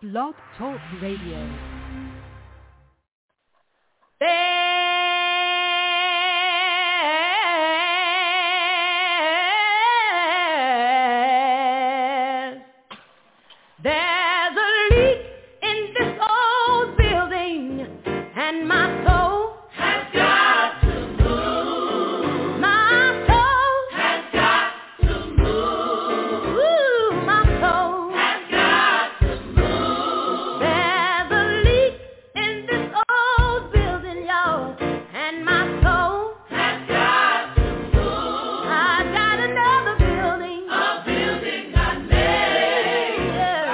Blog Talk Radio. There's a leak in this old building, and my soul has got to move. My soul has got to move. Ooh, my soul has got to move. There's a leak in this old building, y'all, and my soul has got to move. I got another building, a building I made.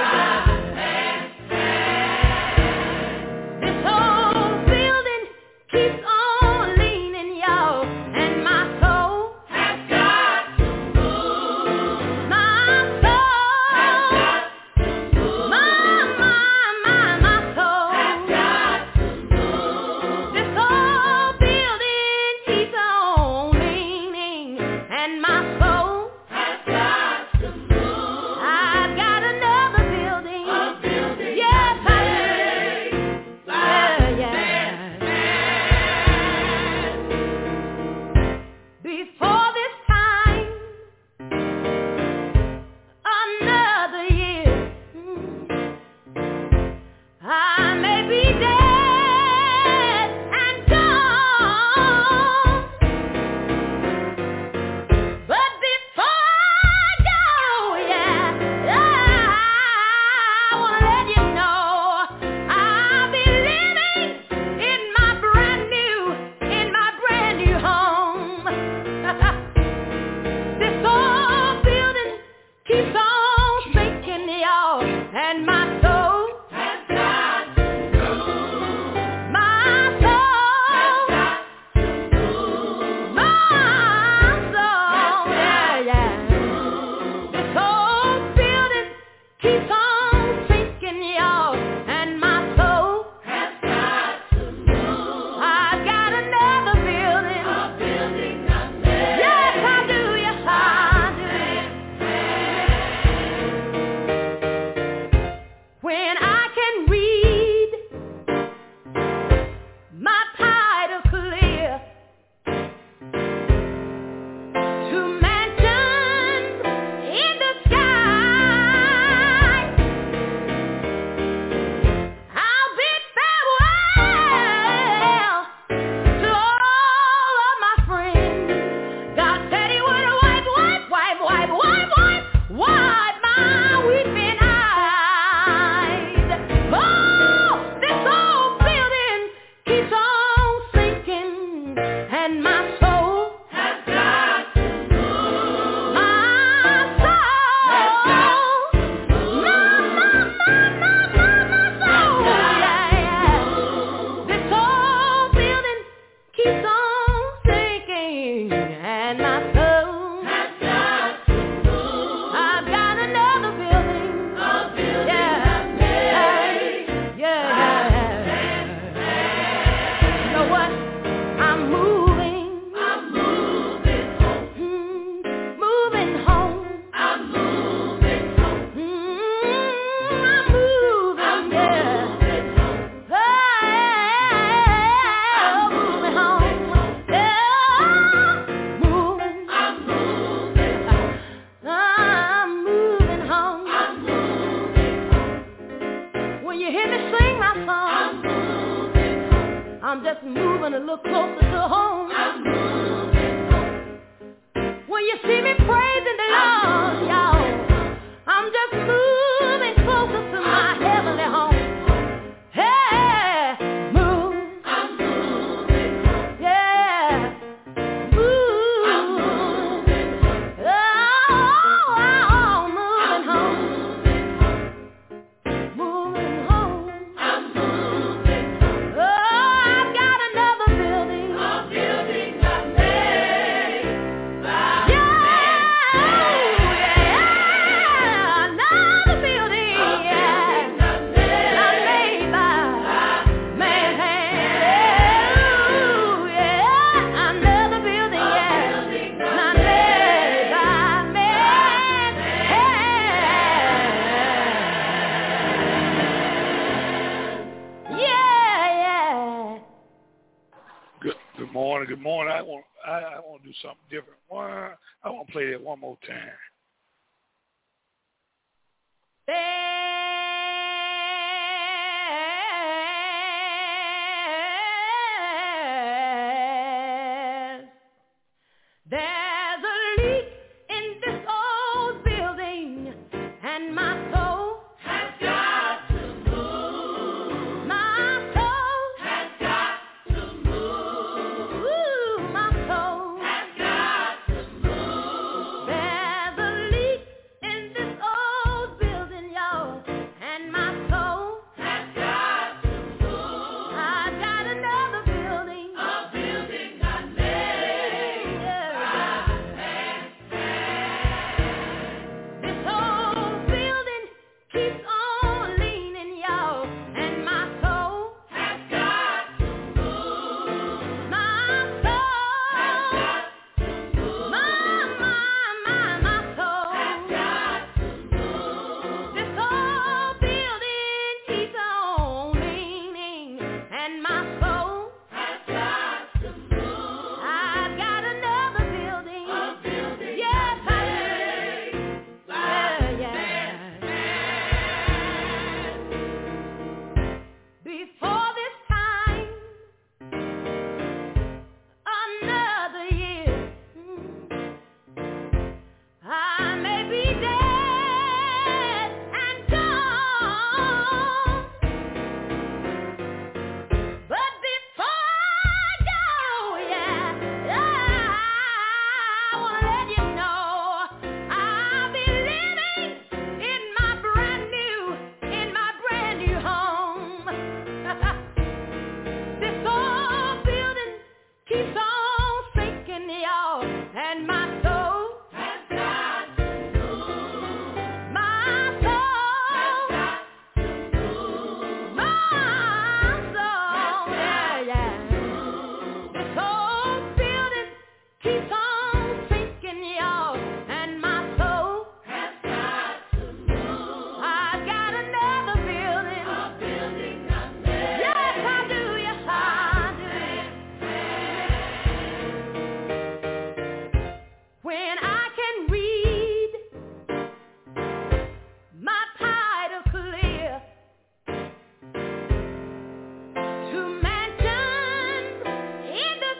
This old building keeps on leaning, y'all, and my soul has got to move. My soul has got to move. My soul has got to move. This old building keeps on leaning, and my soul has got to move. I've got another building, a building. Yes, I do. Before this time, another year, I may be dead and gone, but before I go, I want to let you know I'll be living in my brand new home. This old building keeps on sinking, y'all, and my soul has got to move. My soul has got to move. My soul, This old building keeps on sinking, y'all, and my soul has got to move. I've got another building, a building I made. Yes, I do. Yes, I do. When I can read my title clear to mansions in the sky, I'll bid farewell to all of my friends. God said he would wipe my weeping eyes. Oh, this old building keeps on sinking, and my soul has got to move. My soul has got to move. My soul, This old building keeps on sinking, and my soul has got to move. I've got another building, a building I made. You know what? I'm moving home. Moving home. I'm moving home. I'm moving, moving home. Moving. I'm moving home. I'm moving home. I'm moving home. When you hear me sing my song, I'm moving home. I'm just moving a little closer to home. I'm moving home. When you see me praising the Lord, y'all, I'm just moving closer to my heavenly home. Hey, move. I'm moving home. Yeah. Move. I'm moving home. Oh, moving home. Moving home. I'm moving home. Oh, I've got another building, a building I made. Yeah. Good morning. I want to do something different. I want to play that one more time. There's a leak in this old building, and my soul has got to move. My soul has got to move. Ooh, my soul has got to move. There's a leak in this old building, y'all, and my soul has got to move. I've got another building, a building I made. This old building keeps on leaning, y'all, and my soul has got to move. My soul has got to move. My soul has got to move. This old building keeps on leaning, and my soul has got to move. I've got another building, a building. Yes, I do. Before this time, another year, I may be dead and gone, but before I go, I want to let you know I'll be living in my brand new home. This old building keeps on sinking, y'all, and my soul has got to move. My soul has got to move. My soul, This old building keeps on sinking, y'all, and my soul has got to move. I've got another building, a building I made. Yes, I do. Yes, I do. When I can read my title clear to mansions in the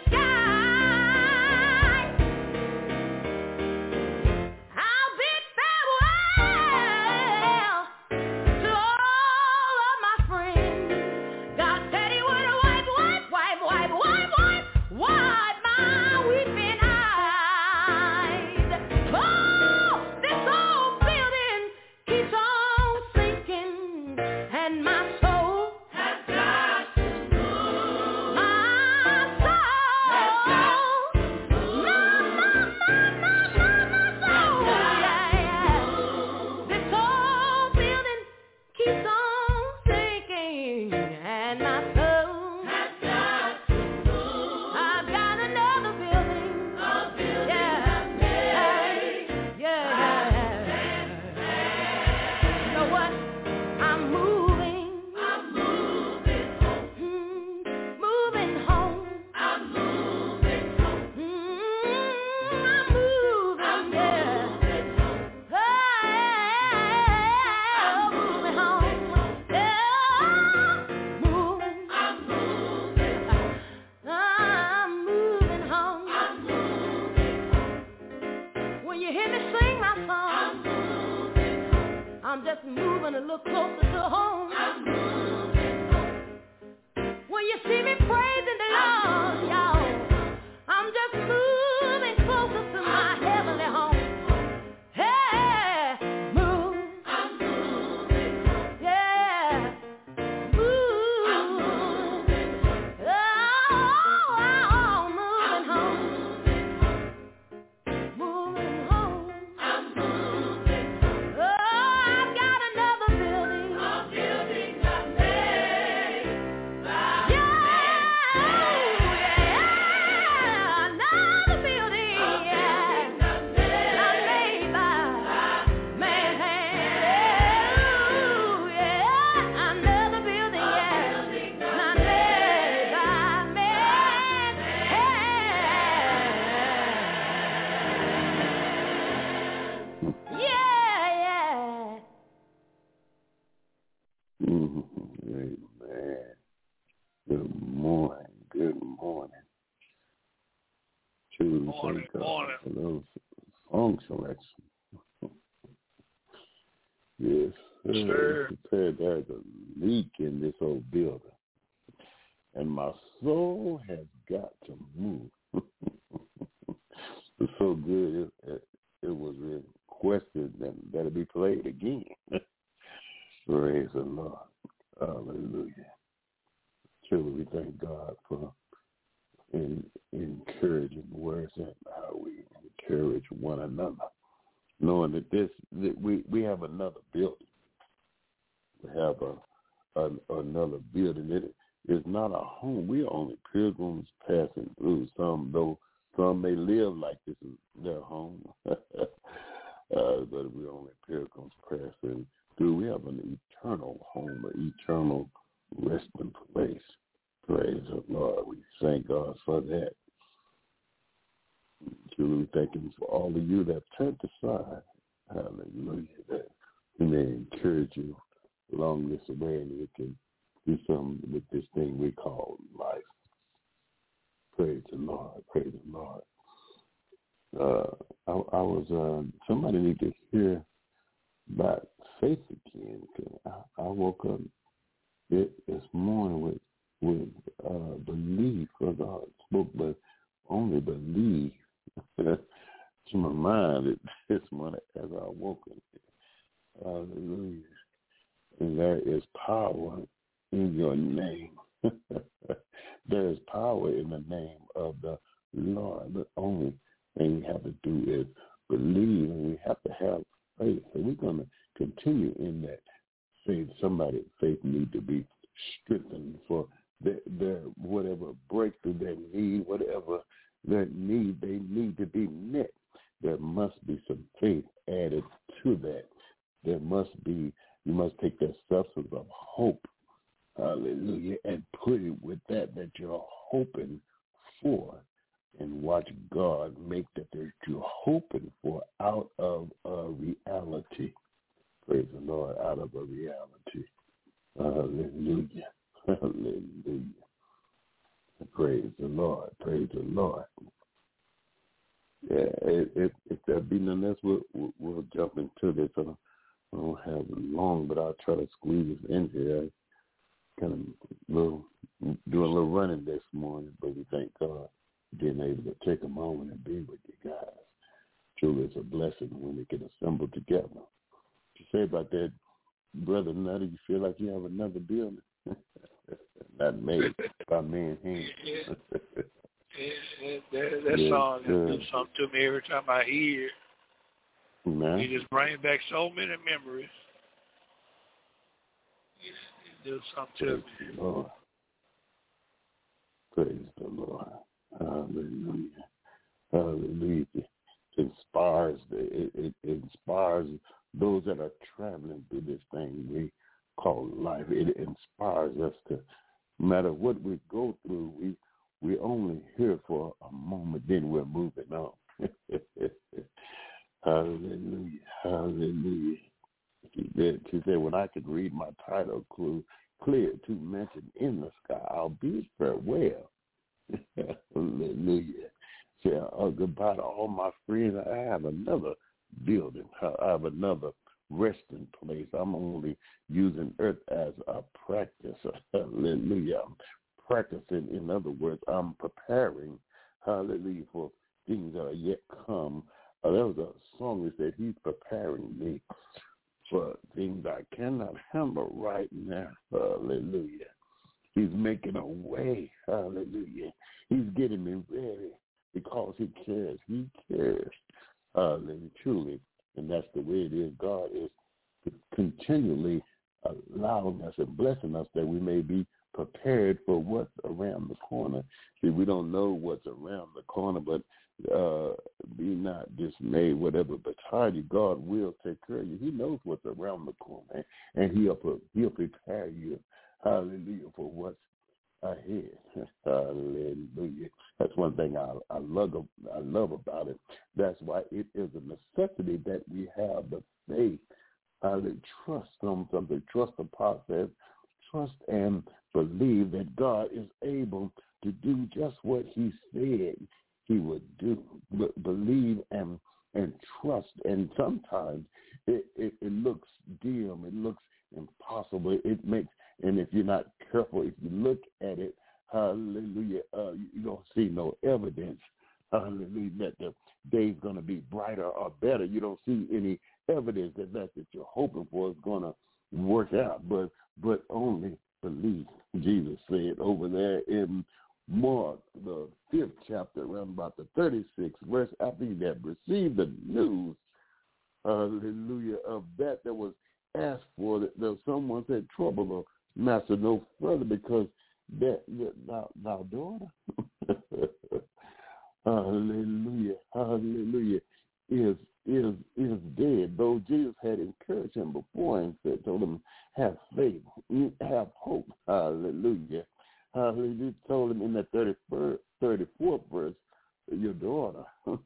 sky, I'll bid farewell to all of my friends. God said he would wipe my weeping eyes. Oh, this old building keeps on sinking, and my soul has got to move. My soul has got to move. My soul, This old building keeps on sinking, and my soul has got to move. I've got another building, a building I made. You know what? I'm moving home. Moving home. I'm moving home. I'm moving, moving home. Moving. I'm moving home. When you hear me sing my song, I'm just moving a little closer to home. When you see me praising the Lord, y'all, I'm just moving closer to my heavenly home. Hey, move. I'm moving home. Yeah. Move. I'm moving home. Moving home. Moving home. I'm moving home. Oh, I've got another building, a building I made. Yeah, another Truly Morning, thank God morning. for those song selections. Yes, Sir. There's a leak in this old building, and my soul has got to move. It's so good. It was requested that it be played again. Praise the Lord. Hallelujah. Truly, we thank God for encouraging words and how we encourage one another, knowing that we have another building. We have another building. It is not a home. We are only pilgrims passing through. Some may live like this is their home, but we're only pilgrims passing through. We have an eternal home, an eternal resting place. Praise the Lord. We thank God for that. Truly thank Him for all of you that have turned aside. Hallelujah. That He may encourage you along this way, and we can do something with this thing we call life. Praise the Lord. Praise the Lord. I was somebody need to hear about faith again. I woke up this morning with belief, because I spoke, but only believe to my mind this morning as I woke up. Hallelujah. And there is power in your name. There is power in the name of the Lord. The only thing we have to do is believe, and we have to have faith. So we're going to continue in that faith. Somebody's faith need to be strengthened for their whatever breakthrough they need, whatever their need, they need to be met. There must be some faith added to that. There must be, you must take that substance of hope, hallelujah, and put it with that you're hoping for, and watch God make that you're hoping for out of a reality. Praise the Lord, out of a reality. Hallelujah. Hallelujah. Praise the Lord. Praise the Lord. Yeah, if there be none else, we'll jump into this. I don't have it long, but I'll try to squeeze it in here. I kind of do a little running this morning, but we thank God being able to take a moment and be with you guys. Truly, it's a blessing when we can assemble together. To say about that, Brother Nutter, you feel like you have another building? Not made by man's hands. That song does something to me every time I hear it. Man. It just brings back so many memories. It does something to me. Lord. Praise the Lord. Hallelujah. Hallelujah. It inspires those that are traveling through this thing we call life. It inspires us to, no matter what we go through, we only here for a moment, then we're moving on. Hallelujah. Hallelujah. She said, when I could read my title clear to mention in the sky, I'll bid farewell. Hallelujah. Say, goodbye to all my friends. I have another building. I have another resting place. I'm only using earth as a practice. Hallelujah. I'm practicing. In other words, I'm preparing, hallelujah, for things that are yet come. There was a song that said, He's preparing me for things I cannot handle right now. Hallelujah. He's making a way. Hallelujah. He's getting me ready because He cares. He cares. Hallelujah. Truly. And that's the way it is. God is continually allowing us and blessing us that we may be prepared for what's around the corner. See, we don't know what's around the corner, but be not dismayed, whatever betide you, God will take care of you. He knows what's around the corner, and He'll prepare you, hallelujah, for what's ahead. Hallelujah. That's one thing I love about it. That's why it is a necessity that we have the faith, trust on something, trust the process, trust and believe that God is able to do just what He said he would do. Believe and trust. And sometimes it looks dim. It looks impossible. It makes, and if you're not careful, if you look at it, hallelujah, you don't see no evidence, hallelujah, that the day's going to be brighter or better. You don't see any evidence that you're hoping for is going to work out, but only believe. Jesus said over there in Mark, the 5th chapter, around about the 36th verse, after he had received the news, hallelujah, of that was asked for, that someone said, trouble the master no further, because that thou daughter, hallelujah, hallelujah, is dead. Though Jesus had encouraged him before and told him, have faith, have hope, hallelujah. Hallelujah. Told him in the 34th verse, your daughter,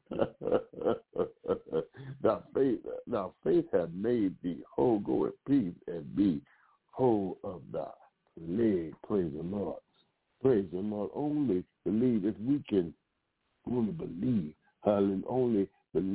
thy faith hath made thee whole. Go in peace and be whole of thy leg. Praise the Lord. Praise the Lord. Only believe. If we can only believe, hallelujah, only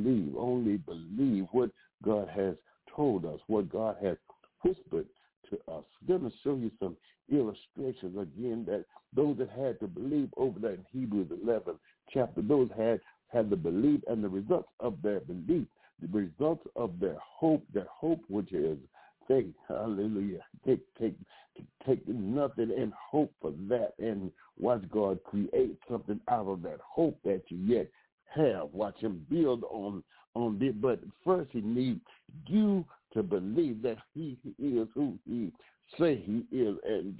believe what God has told us, what God has whispered to us. I'm going to show you some illustrations again, that those that had to believe over there in Hebrews 11 chapter, those had the belief, and the results of their belief, the results of their hope which is faith. Hallelujah. Take nothing and hope for that, and watch God create something out of that hope that you yet have. Watch him build on it. But first he needs you to believe that he is who he say he is, and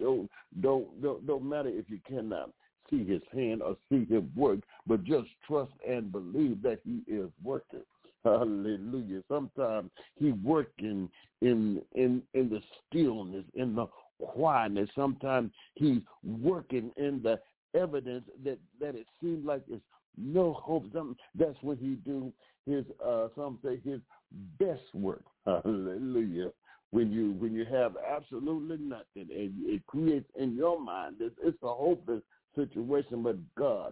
don't matter if you cannot see his hand or see him work, but just trust and believe that he is working. Hallelujah. Sometimes he working in the stillness, in the quietness. Sometimes he's working in the evidence that it seems like it's no hope. That's when he do his some say his best work. Hallelujah. When you have absolutely nothing, and it creates in your mind it's a hopeless situation, but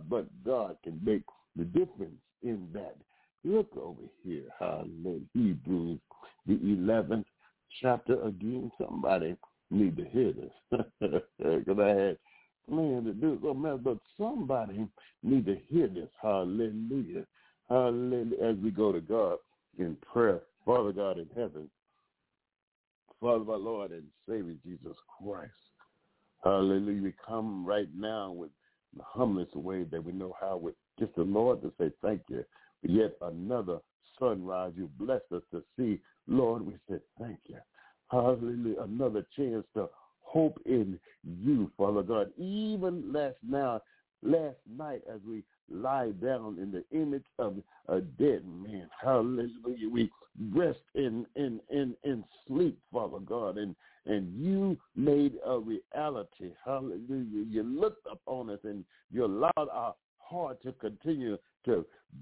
God can make the difference in that. Look over here, hallelujah, Hebrews, the 11th chapter again. Somebody need to hear this, because I had planned to do it, but somebody need to hear this. Hallelujah, hallelujah. As we go to God in prayer, Father God in heaven, Father, my Lord and Savior Jesus Christ, hallelujah. We come right now with the humblest way that we know how, with just the Lord, to say thank you for yet another sunrise you blessed us to see. Lord, we say thank you. Hallelujah. Another chance to hope in you, Father God. Even last night as we lie down in the image of a dead man, hallelujah, we rest in sleep, Father God, and you made a reality, hallelujah. You looked upon us and you allowed our heart to continue to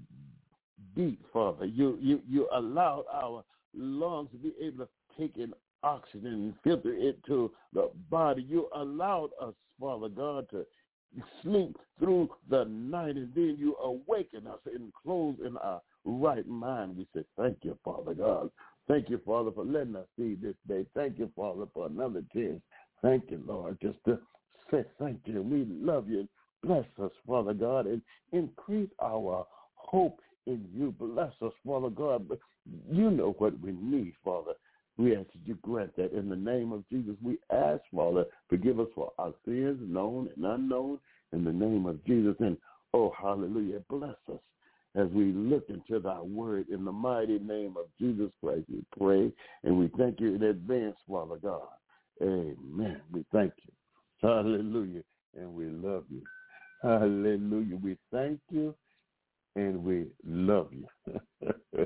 beat, Father. You allowed our lungs to be able to take in oxygen and filter it to the body. You allowed us, Father God, to sleep through the night, and then you awaken us and close in our right mind. We say thank you, Father God. Thank you, Father, for letting us see this day. Thank you, Father, for another chance. Thank you, Lord, just to say thank you. We love you. Bless us, Father God, and increase our hope in you. Bless us, Father God. But you know what we need, Father. We ask that you grant that in the name of Jesus. We ask, Father, forgive us for our sins, known and unknown, in the name of Jesus. And, oh, hallelujah, bless us as we look into thy word. In the mighty name of Jesus Christ, we pray, and we thank you in advance, Father God. Amen. We thank you. Hallelujah. And we love you. Hallelujah. We thank you, and we love you.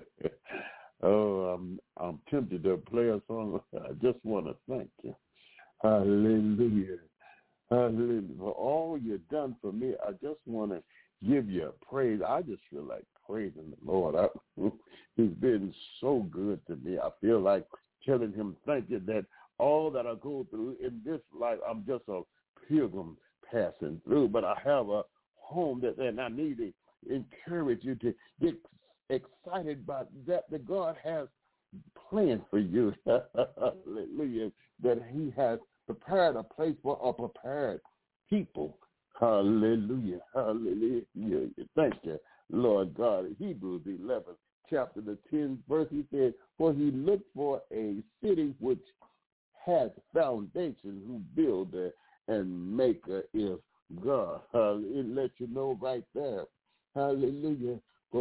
Oh, I'm tempted to play a song. I just want to thank you. Hallelujah. Hallelujah. For all you've done for me, I just want to give you praise. I just feel like praising the Lord. He's been so good to me. I feel like telling him thank you, that all that I go through in this life, I'm just a pilgrim passing through, but I have a home and I need encourage you to get excited about that God has planned for you. Hallelujah. That he has prepared a place for a prepared people. Hallelujah. Hallelujah. Thank you, Lord God. Hebrews 11, chapter the 10th verse, he said, for he looked for a city which has foundation, who builder and maker is God. It lets you know right there. Hallelujah.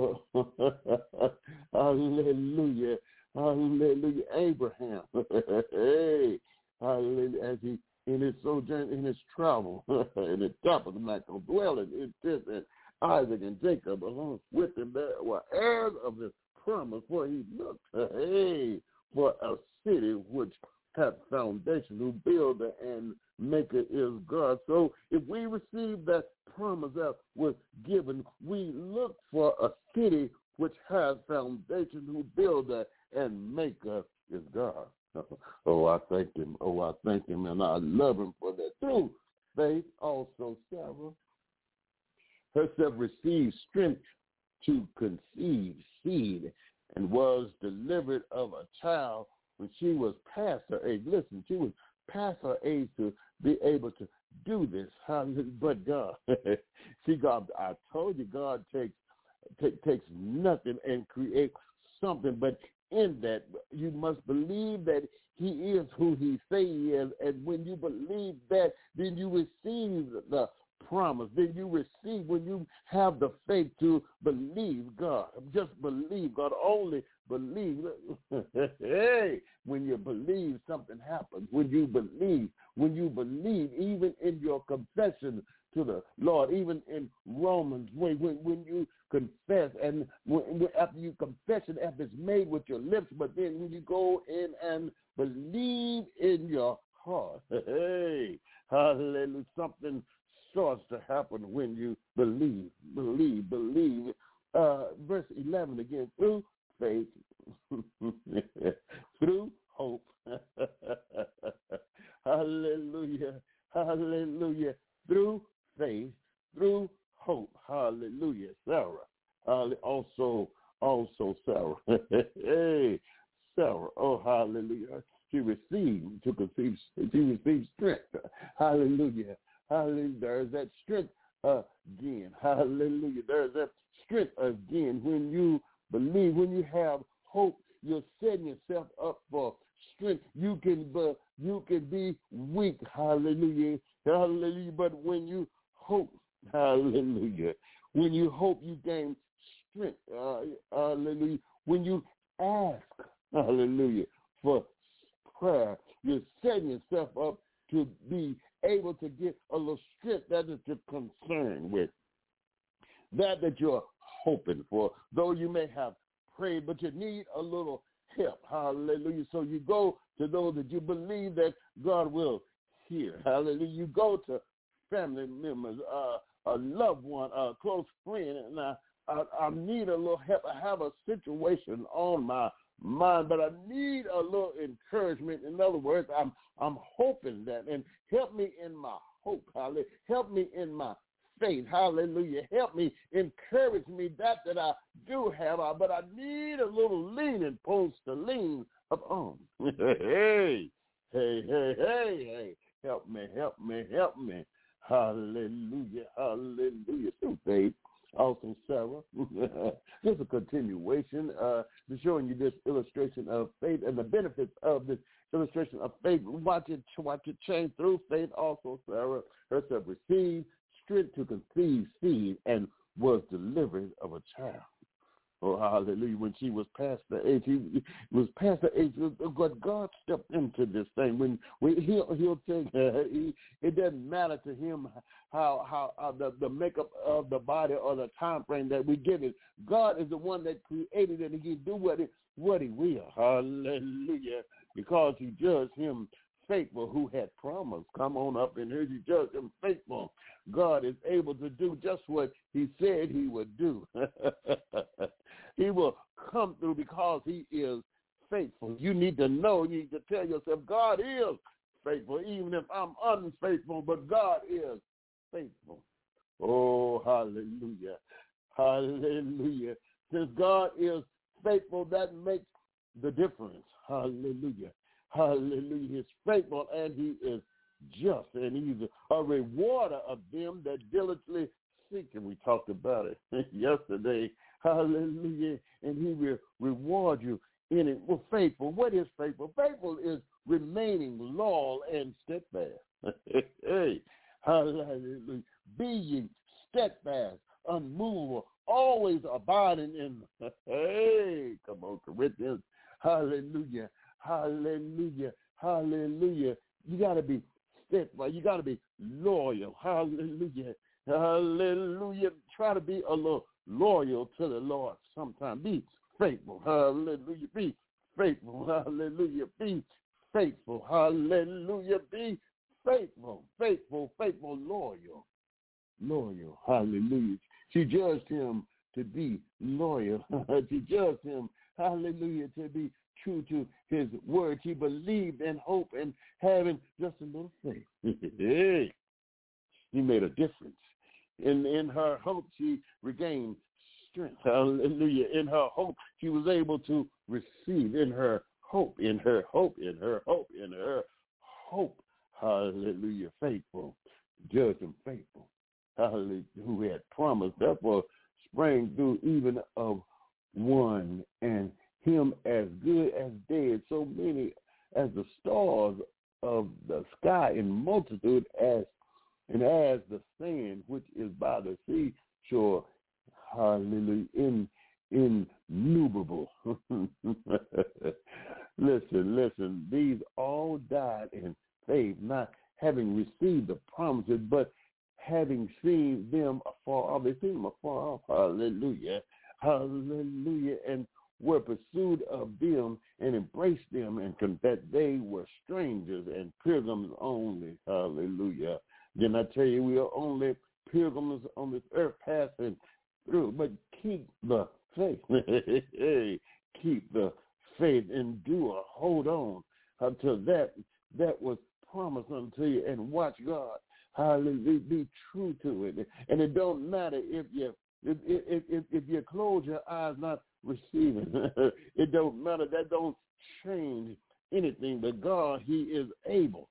Hallelujah. Hallelujah. Abraham. Hey. Hallelujah. As he in his sojourn, in his travel, in the tabernacle, dwelling in this, and Isaac and Jacob along with him, there were heirs of his promise, for he looked for a city which hath foundation, who builder and maker is God. So if we receive that promise that was given, we look for a city which has foundation, who builder and maker is God. Oh, I thank him. Oh, I thank him, and I love him for that. Through faith also Sarah herself received strength to conceive seed, and was delivered of a child when she was past her age. Listen, she was past her age to be able to do this. But God, see, God, I told you, God takes nothing and creates something, but in that, you must believe that he is who he say he is, and when you believe that, then you receive the promise. Then you receive, when you have the faith to believe God. Just believe God. Only believe. Hey, when you believe, something happens. When you believe, even in your confession to the Lord, even in Romans, when you confess, and after you confession, after it's made with your lips, but then when you go in and believe in your heart, hey, hallelujah, something starts to happen when you believe. Verse 11 again, through faith, through hope, hallelujah, hallelujah, through faith, through hope, hallelujah. Sarah, also Sarah, hey, Sarah, oh hallelujah, she received strength, hallelujah, hallelujah. There's that strength again, hallelujah. There's that strength again when you believe, when you have hope. You're setting yourself up for strength. You can be weak, hallelujah, hallelujah. But when you hope, hallelujah, when you hope, you gain strength, hallelujah. When you ask, hallelujah, for prayer, you're setting yourself up to be able to get a little strength that is you're concerned with, that you're hoping for. Though you may have prayed, but you need a little help, hallelujah. So you go to those that you believe that God will hear, hallelujah. You go to family members, a loved one, a close friend, and I need a little help. I have a situation on my mind, but I need a little encouragement. In other words, I'm hoping that, and help me in my hope, hallelujah. Help me in my faith, hallelujah. Help me, encourage me that I do have, but I need a little leaning post to lean upon. Hey, help me. Hallelujah, hallelujah. Through faith, also Sarah. This is a continuation, showing you this illustration of faith and the benefits of this illustration of faith. Watch it change. Through faith, also Sarah herself received strength to conceive seed and was delivered of a child. Oh, hallelujah. When she was past the age, but God stepped into this thing. When he'll take, it doesn't matter to him how the makeup of the body or the time frame that we give it. God is the one that created it, and he do what he will. Hallelujah. Because he judged him faithful who had promised. Come on up in here. You judge him faithful. God is able to do just what he said he would do. He will come through because he is faithful. You need to know, you need to tell yourself, God is faithful, even if I'm unfaithful, but God is faithful. Oh, hallelujah. Hallelujah. Since God is faithful, that makes the difference. Hallelujah. Hallelujah. He's faithful and he is just, and he's a rewarder of them that diligently seek him. We talked about it yesterday. Hallelujah. And he will reward you in it. Well, faithful. What is faithful? Faithful is remaining loyal and steadfast. Hey, hallelujah. Be ye steadfast, unmovable, always abiding in. Hey, come on, Corinthians. Hallelujah. Hallelujah. Hallelujah. You got to be steadfast. You got to be loyal. Hallelujah. Hallelujah. Try to be a little loyal to the Lord sometime. Be faithful. Hallelujah. Be faithful. Hallelujah. Be faithful. Hallelujah. Be faithful. Faithful. Faithful. Loyal. Loyal. Hallelujah. She judged him to be loyal. She judged him, hallelujah, to be true to his word. She believed in hope and having just a little faith. Hey, he made a difference. In her hope, she regained strength. Hallelujah. In her hope, she was able to receive. In her hope, in her hope, in her hope, in her hope. Hallelujah. Faithful. Judge him faithful. Hallelujah. Who had promised. Therefore, sprang through even of one, and him as good as dead, so many as the stars of the sky in multitude, as the sand which is by the seashore. Hallelujah. Innumerable. Listen, these all died in faith, not having received the promises, but having seen them afar off. They seen them afar off. Hallelujah. Hallelujah. And were pursued of them and embraced them, and that they were strangers and pilgrims only. Hallelujah. Then I tell you, we are only pilgrims on this earth passing through. But keep the faith. Keep the faith. Endure. Hold on until that was promised unto you, and watch God. Hallelujah. Be true to it. And it don't matter if you close your eyes not receiving. It don't matter. That don't change anything. But God, he is able.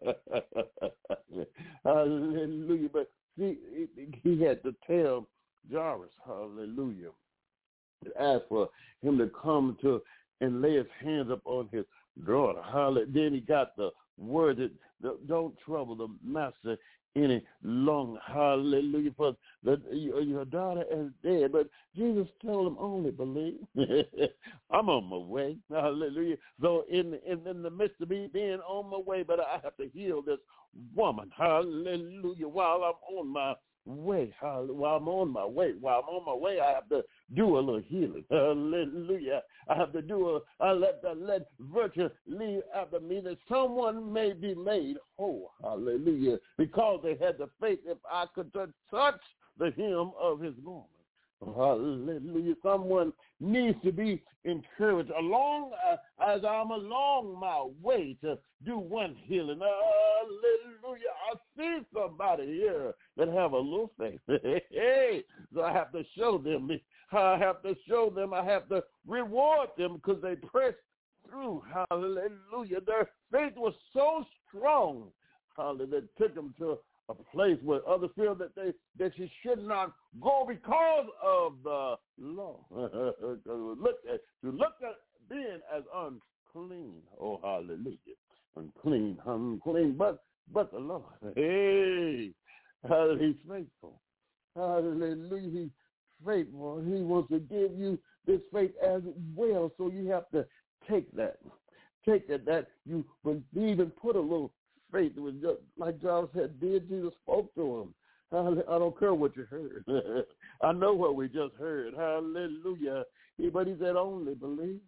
Hallelujah. But see, he had to tell Jairus, hallelujah, ask for him to come to and lay his hands up on his daughter. Hallelujah. Then he got the word that don't trouble the master any longer. Hallelujah. For your daughter is dead. But Jesus told him, only believe. I'm on my way. Hallelujah. So in the midst of me being on my way, but I have to heal this woman. Hallelujah. While I'm on my way. While I'm on my way, I have to do a little healing. Hallelujah. I have to let virtue leave after me, that someone may be made whole. Hallelujah. Because they had the faith, if I could touch the hem of his garment. Hallelujah. Someone needs to be encouraged along as I'm along my way to do one healing. Hallelujah. I see somebody here that have a little faith. Hey, so I have to show them. I have to reward them because they pressed through. Hallelujah. Their faith was so strong. Hallelujah. That took them to a place where others feel that she should not go because of the law. Look at being as unclean. Oh, hallelujah. Unclean, but the Lord. Hey, hallelujah, he's faithful. Hallelujah, he's faithful. He wants to give you this faith as well, so you have to take that that you believe and put a little faith. It was just like John said, did Jesus spoke to him. I don't care what you heard. I know what we just heard. Hallelujah. But he said, only believe.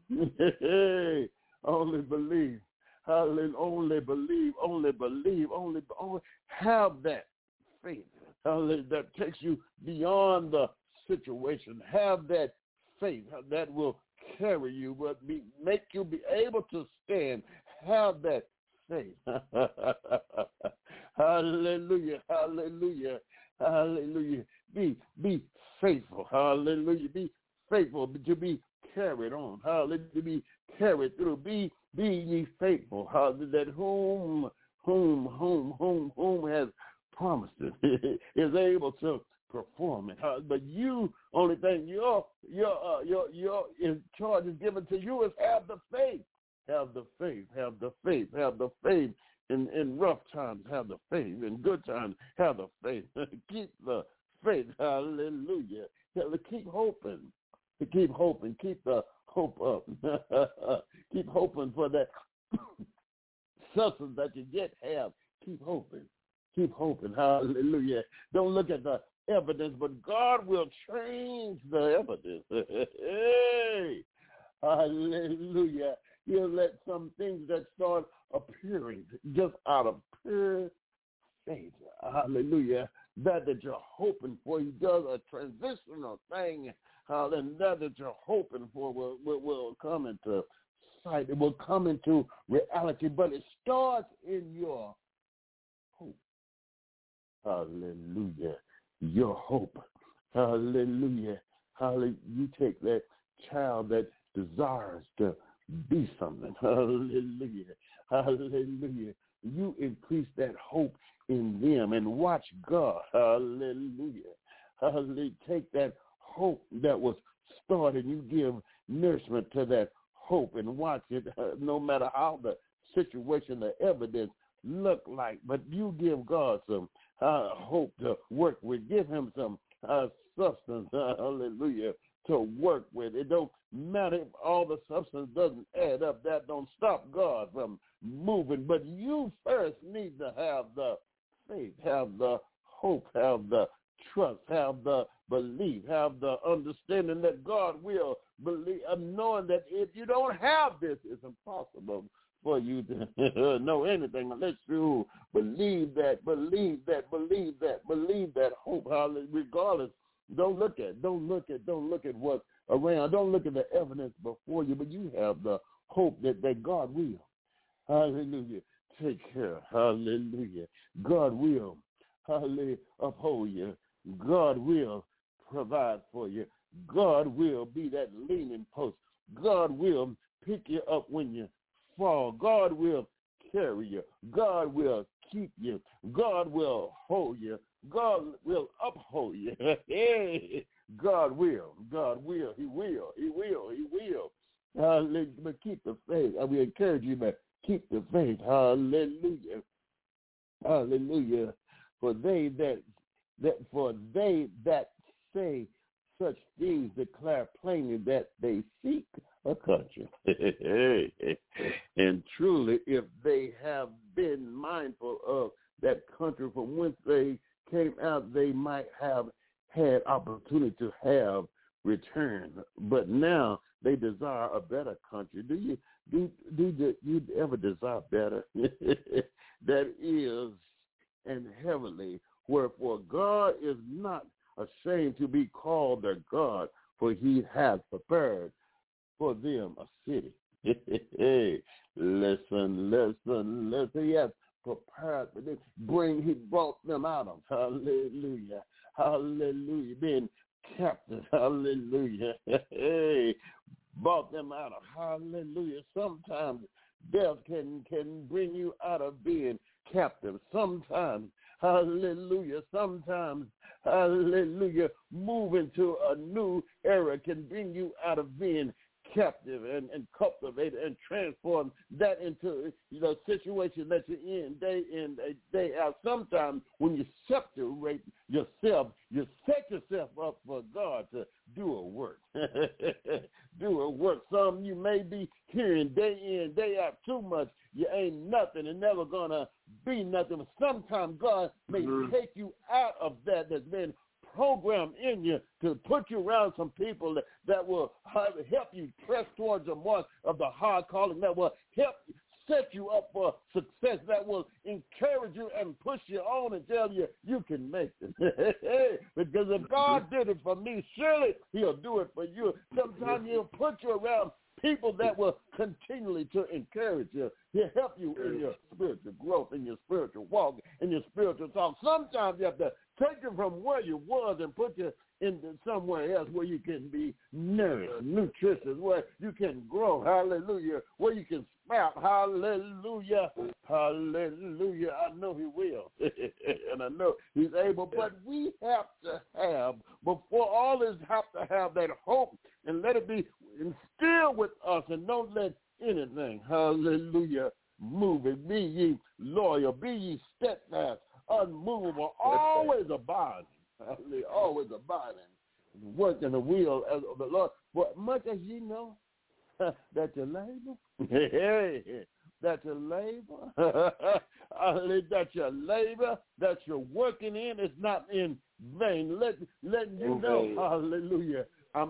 Only believe. Hallelujah. Only believe. Only believe. Only have that faith. Hallelujah. That takes you beyond the situation. Have that faith that will carry you, but make you be able to stand. Have that faith. Hallelujah. Hallelujah. Hallelujah. Be faithful. Hallelujah. Be faithful to be carried on. Hallelujah. To be carried through. Be ye faithful. Hallelujah. That whom has promised it is able to perform it. But you, only thing your charge is given to you is have the faith. Have the faith. Have the faith. Have the faith. In rough times, have the faith. In good times, have the faith. Keep the faith. Hallelujah. Keep hoping. Keep hoping. Keep the hope up. Keep hoping for that substance that you yet have. Keep hoping. Keep hoping. Hallelujah. Don't look at the evidence, but God will change the evidence. Hey. Hallelujah. He'll let some things that start appearing just out of pure faith. Hallelujah. That you're hoping for. He does a transitional thing. And that you're hoping for will come into sight. It will come into reality. But it starts in your hope. Hallelujah. Your hope. Hallelujah. Hallelujah. You take that child that desires to be something. Hallelujah. Hallelujah. You increase that hope in them and watch God. Hallelujah. Hallelujah. Take that hope that was started. You give nourishment to that hope and watch it, no matter how the situation, the evidence look like. But you give God some hope to work with. Give him some substance. Hallelujah. To work with. It don't matter if all the substance doesn't add up. That don't stop God from moving. But you first need to have the faith, have the hope, have the trust, have the belief, have the understanding that God will believe, knowing that if you don't have this, it's impossible for you to know anything unless you believe that hope. Hallelujah. Regardless. Don't look at what's around. Don't look at the evidence before you, but you have the hope that God will. Hallelujah. Take care. Hallelujah. God will. Hallelujah. Uphold you. God will provide for you. God will be that leaning post. God will pick you up when you fall. God will carry you. God will keep you. God will hold you. God will uphold you. Hey, God will. God will. He will. He will. He will. But keep the faith. I will encourage you, man. Keep the faith. Hallelujah. Hallelujah. For they that say such things declare plainly that they seek a country. And truly, if they have been mindful of that country from whence they came out, they might have had opportunity to have returned. But now they desire a better country. Do you ever desire better? That is and heavenly. Wherefore God is not ashamed to be called their God, for he has prepared for them a city. Listen. He has prepared for this. He brought them out of. Hallelujah. Hallelujah. Being captive. Hallelujah. Brought them out of. Hallelujah. Sometimes death can bring you out of being captive. Sometimes, hallelujah, hallelujah, moving to a new era can bring you out of being captive and cultivate and transform that into the situation that you're in day out. Sometimes when you separate yourself, you set yourself up for God to do a work. Do a work. Some you may be hearing day in, day out too much. You ain't nothing and never gonna be nothing. But sometimes God may take you out of that's been programmed in you to put you around some people that will help you press towards the mark of the high calling, that will help set you up for success, that will encourage you and push you on and tell you you can make it. Because if God did it for me, surely he'll do it for you. Sometimes he'll put you around people that will continually to encourage you. He'll help you in your spiritual growth, in your spiritual walk, in your spiritual talk. Sometimes you have to take you from where you was and put you into somewhere else where you can be nourished, nutritious, where you can grow, hallelujah, where you can sprout, hallelujah, hallelujah. I know he will, and I know he's able, but we have to have, before all this, have to have that hope and let it be instilled with us, and don't let anything, hallelujah, move it. Be ye loyal, be ye steadfast, unmovable, always abiding. Always abiding, working the will of the Lord. For much as you know that you labor, that you labor, that you're working in is not in vain. Letting you know, hallelujah.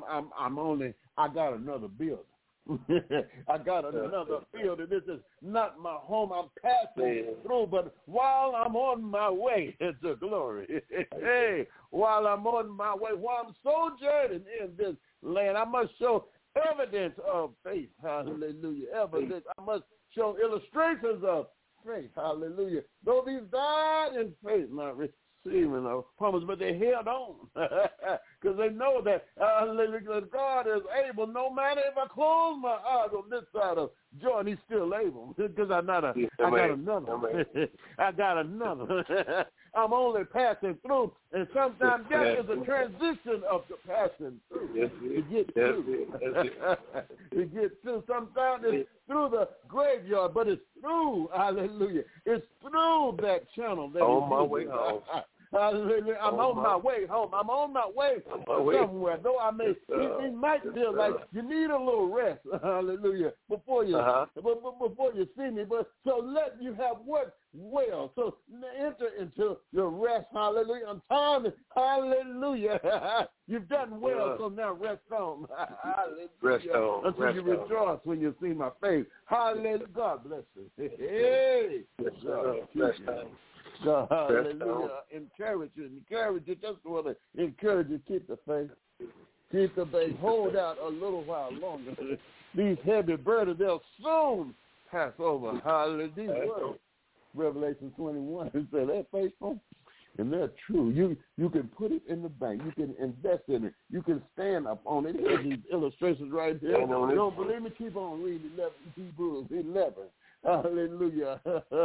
I got another building. I got another field, and this is not my home. I'm passing through, but while I'm on my way to glory, while I'm on my way, while I'm sojourning in this land, I must show evidence of faith. Hallelujah. Evidence. I must show illustrations of faith. Hallelujah. Though these died in faith, not receiving a promise, but they held on because they know that God is able. No matter if I close my eyes on this side of Jordan, he's still able because I got another. I got another. I'm only passing through, and sometimes that is a transition of the passing through to get through. To get through. Sometimes it's through the graveyard, but it's through, hallelujah, it's through that channel. That on my way home. Hallelujah. I'm on my way home. I'm on my way somewhere. Though I may, it might feel like you need a little rest. Hallelujah. Before you see me. But so let you have worked well. So enter into your rest. Hallelujah. On time. Hallelujah. You've done well. So now rest on. Hallelujah. Rest on. Until you rejoice when you see my face. Hallelujah. God bless you. Hey. Rest on. God, hallelujah. Encourage you. Just want to encourage you. Keep the faith. Keep the faith. Hold out a little while longer. These heavy burdens, they'll soon pass over. Hallelujah. Revelation 21 said they're faithful and they're true. You can put it in the bank. You can invest in it. You can stand up on it. Here's these illustrations right here. You don't believe me? Keep on reading Hebrews 11. Hallelujah.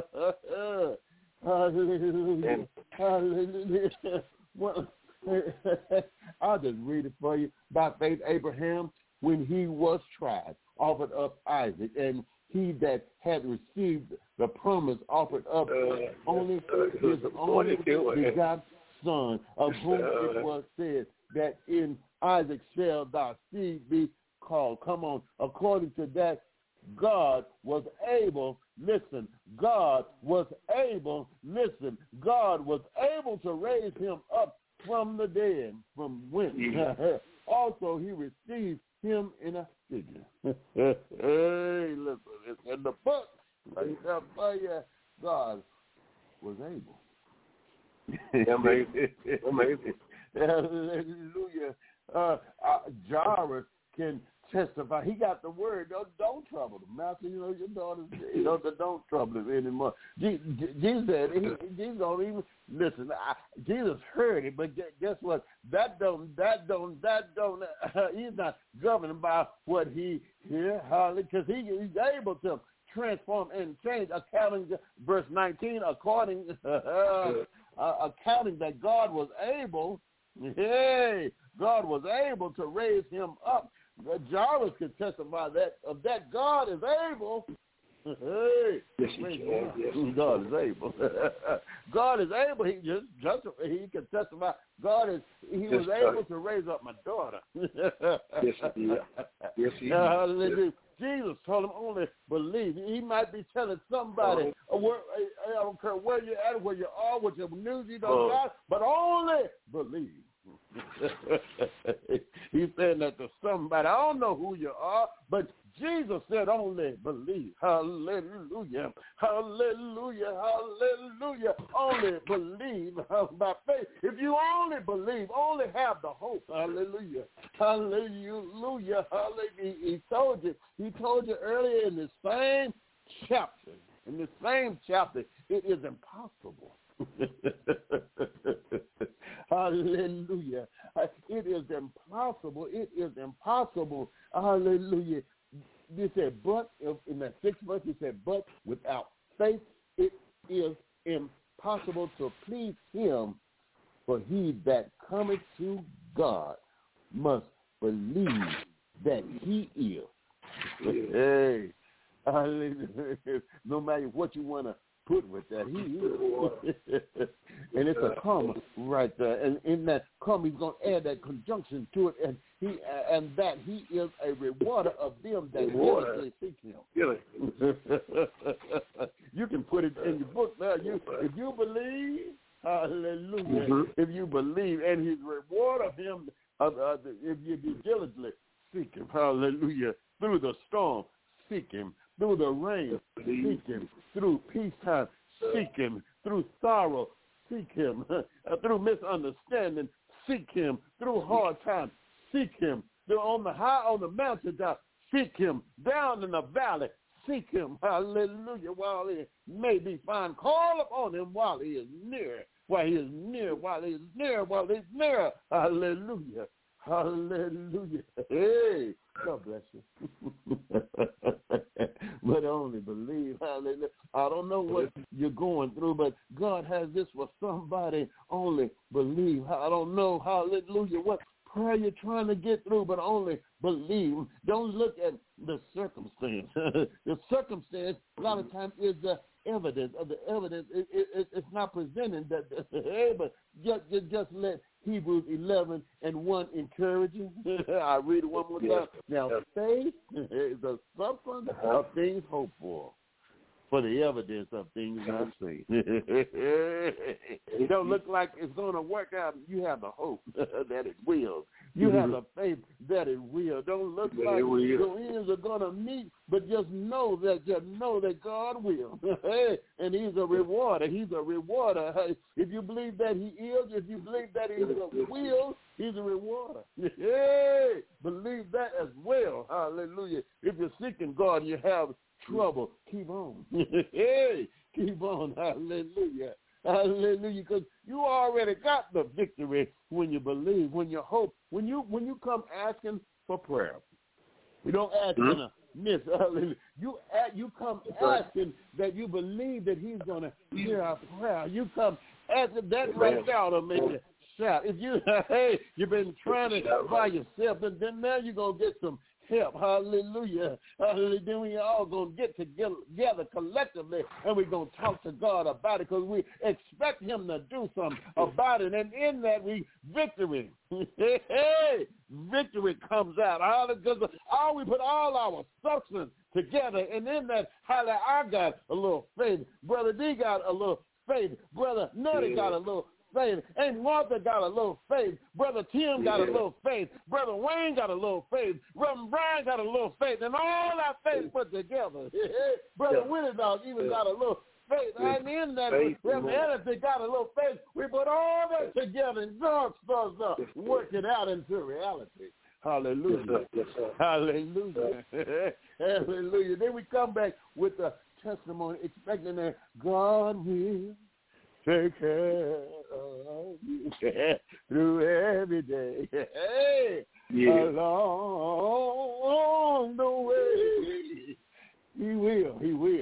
Hallelujah. Hallelujah. Well, I'll just read it for you. By faith, Abraham, when he was tried, offered up Isaac, and he that had received the promise offered up only his only begotten son, of whom it was said that in Isaac shall thy seed be called. Come on. According to that, God was able, listen, God was able to raise him up from the dead, from whence also he received him in a figure. Hey, listen, it's in the book. God was able. Amazing. Hallelujah. Jairus can testify. He got the word. Don't trouble them. Master, your daughters, don't trouble them anymore. Jesus said, Jesus don't even listen. Jesus heard it, but guess what? That don't. He's not governed by what he hear, because he's able to transform and change. Accounting, verse 19, accounting that God was able. Hey, God was able to raise him up. Jairus could testify that God is able. Hey, yes, God is able. God is able. He can testify. He was able to raise up my daughter. Yes, he did. Yes, he did. Hallelujah. Jesus told him only believe. He might be telling somebody, I don't care where you're at, where you are, what your news you don't got, but only believe. He's saying that to somebody. I don't know who you are, but Jesus said only believe. Hallelujah. Hallelujah. Hallelujah. Only believe by faith. If you only believe, only have the hope. Hallelujah. Hallelujah. Hallelujah. He told you earlier in the same chapter. In the same chapter, it is impossible. Hallelujah. It is impossible. It is impossible. Hallelujah. He said, but in that 6th verse, he said, but without faith, it is impossible to please him. For he that cometh to God must believe that he is. Hey. Hallelujah. No matter what you want to put with that, he is. And it's a comma right there. And in that comma, he's going to add that conjunction to it. And he is a rewarder of them that diligently seek him. You can put it in your book there. If you believe, hallelujah, if you believe, and his reward of them, if you diligently seek him, hallelujah, through the storm, seek him. Through the rain, seek him. Through peacetime, seek him. Through sorrow, seek him. Through misunderstanding, seek him. Through hard times, seek him. Through on the mountaintop, seek him. Down in the valley, seek him. Hallelujah. While he may be found, call upon him while he is near. While he is near. While he is near. While he is near. Hallelujah. Hallelujah. Hey, God bless you. But only believe. Hallelujah. I don't know what you're going through, but God has this for somebody. Only believe. I don't know, hallelujah, what prayer you're trying to get through, but only believe. Don't look at the circumstance. The circumstance, a lot of times, is the evidence of the evidence. It's not presenting that, but just let Hebrews 11:1 encourage you. I read it one more time. Now, faith is the substance of things hoped for the evidence of things not seen. It don't look like it's going to work out. You have the hope that it will. You have the faith that it will. Don't look like your ends are going to meet, but just know that God will. And he's a rewarder. He's a rewarder. If you believe that he is, if you believe that he will, he's a rewarder. Believe that as well. Hallelujah. If you're seeking God, you have trouble, keep on. Keep on. Hallelujah. Hallelujah. Because you already got the victory when you believe, when you hope, when you come asking for prayer. You don't ask in a miss. Hallelujah. You come asking that you believe that he's going to hear our prayer. You come asking that right now to make it shout. If you've been trying it by yourself, and then now you're going to get some help. Hallelujah. Hallelujah. Then we all going to get together collectively, and we're going to talk to God about it, because we expect him to do something about it. And in that, victory comes out. Because we put all our substance together, and in that, I got a little faith. Brother D got a little faith. Brother Nutty got a little faith. And Martha got a little faith. Brother Tim got a little faith. Brother Wayne got a little faith. Brother Brian got a little faith. And all our faith put together. Brother Willie Dog even got a little faith. And in that, Reverend Edison got a little faith. We put all that together, and God starts work it out into reality. Hallelujah. Yes, sir. Hallelujah. Hallelujah. Then we come back with the testimony, expecting that God will take care of you through every day. Along the way. He will.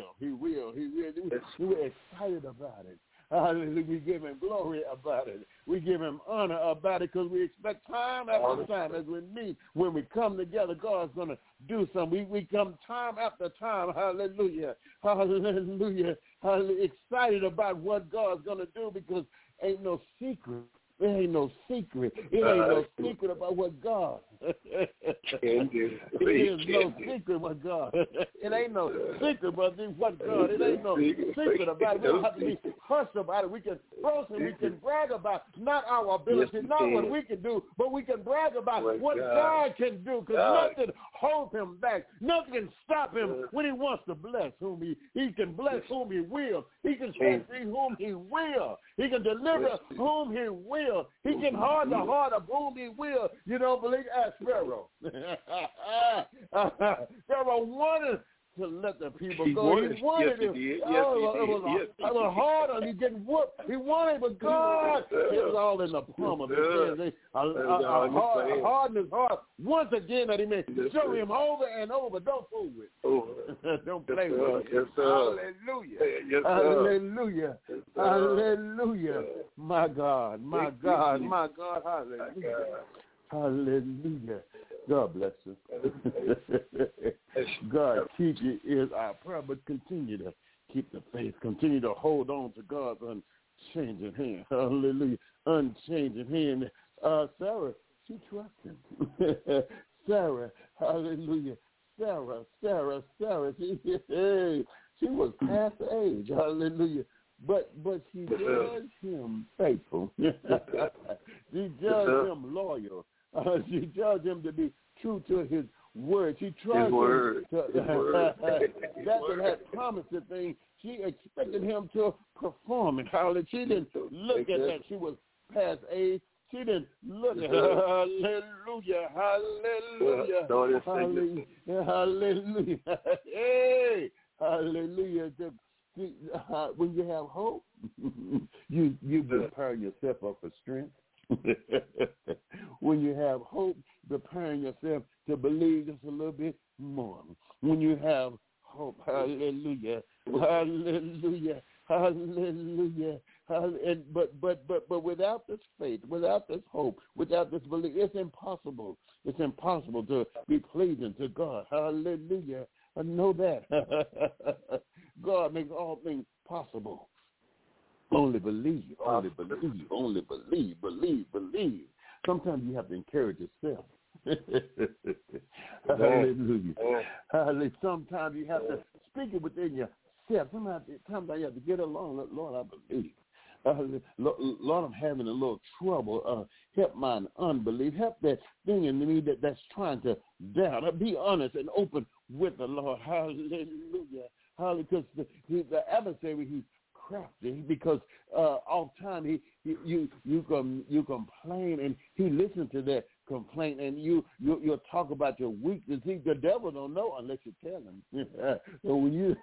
We're excited about it. Hallelujah. We give him glory about it. We give him honor about it, because we expect time after time as we meet. When we come together, God's going to do something. We come time after time. Hallelujah. Hallelujah. Hallelujah. Excited about what God's going to do, because ain't no secret There ain't no secret. It ain't no secret about what God. Can do. There's no secret about God. It ain't no secret about what God. It ain't no secret about it. We don't have to be hushed about it. We can boast and we can brag about not our ability, not what we can do, but we can brag about what God can do, because nothing holds him back. Nothing can stop him when he wants to bless whom he can bless whom he will. He can set free whom he will. He can deliver whom he will. He can hard the heart of whom he will. You don't believe? Ask Pharaoh. Pharaoh wanted to let the people go. He wanted it. It was hard on him getting whooped. He wanted, but God, it was all in the palm of his hand. Harden his heart once again that he may show him over and over. Don't fool with it. Don't play with it. Hallelujah. Hallelujah. Hallelujah. My God. My God. My God. Hallelujah. Hallelujah. God bless you. God keep you is our prayer, but continue to keep the faith. Continue to hold on to God's unchanging hand. Hallelujah. Unchanging hand. Sarah, she trusted him. Sarah, hallelujah. Sarah. She was past age. Hallelujah. But she judged him faithful. She judged him loyal. She judged him to be true to his word. She trusted him that had promised the thing. She expected him to perform it. Hallelujah. She didn't look at that. She was past age. She didn't look at her. Hallelujah. Hallelujah. Hallelujah. Hey. Hallelujah. When you have hope, you prepare yourself up for strength. When you have hope, preparing yourself to believe just a little bit more. When you have hope, hallelujah, hallelujah, hallelujah. But without this faith, without this hope, without this belief, it's impossible. It's impossible to be pleasing to God. Hallelujah. I know that. God makes all things possible. Only believe. Sometimes you have to encourage yourself. Hallelujah. Hallelujah. Sometimes you have to speak it within yourself. Sometimes you have to get along. Lord, I believe. Lord, I'm having a little trouble. Help my unbelief. Help that thing in me that's trying to doubt. Be honest and open with the Lord. Hallelujah. Hallelujah. Because the adversary, he's crafty, because all the time you complain and he listens to that complaint, and you'll talk about your weakness. The devil don't know unless you tell him. So when you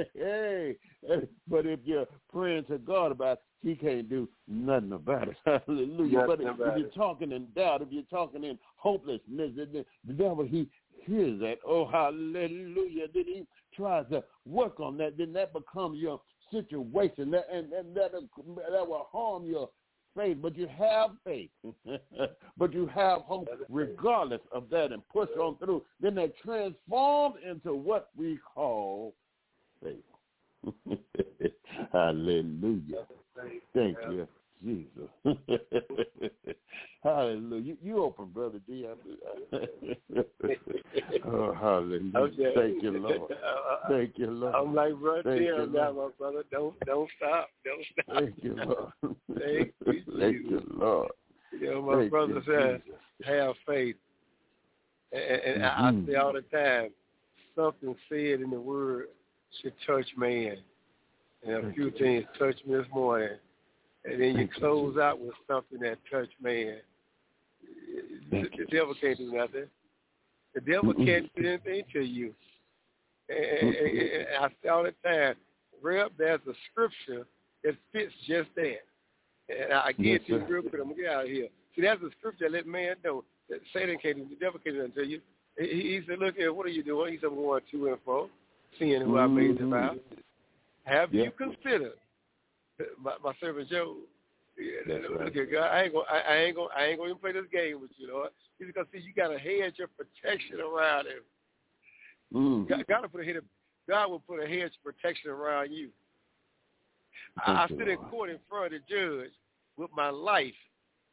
but if you're praying to God about it, he can't do nothing about it. Hallelujah. But if you're talking in doubt, if you're talking in hopelessness, the devil, he hears that. Oh, hallelujah. Then he tries to work on that. Then that becomes your situation, and that will harm your faith. But you have faith. But you have hope regardless of that, and push on through. Then that transforms into what we call faith. Hallelujah. Thank you, Jesus. Hallelujah. You open, Brother D. Oh, hallelujah. Thank you, Lord. Thank you, Lord. I'm like, Brother D, now, my brother. Don't stop. Don't stop. Thank you, Lord. Thank you, Thank you, Lord. You know, my brother said, have faith. And I say all the time, something said in the word should touch man. And a few things touched me this morning. And then you close out with something that touched man. The devil can't do nothing. The devil can't do anything to you. And I say all the time, Reb, there's a scripture that fits just that. And I get to it real quick. I'm going to get out of here. See, that's a scripture that let man know that Satan can't do, the devil can't do nothing to you. He said, look here, what are you doing? He said, 1, 2, and 4, seeing who I made him out. Have you considered my servant Job? Look at God. I ain't gonna even play this game with you, Lord. Because see, you got a hedge of protection around him. God will put a hedge of protection around you. I stood in court in front of the judge with my life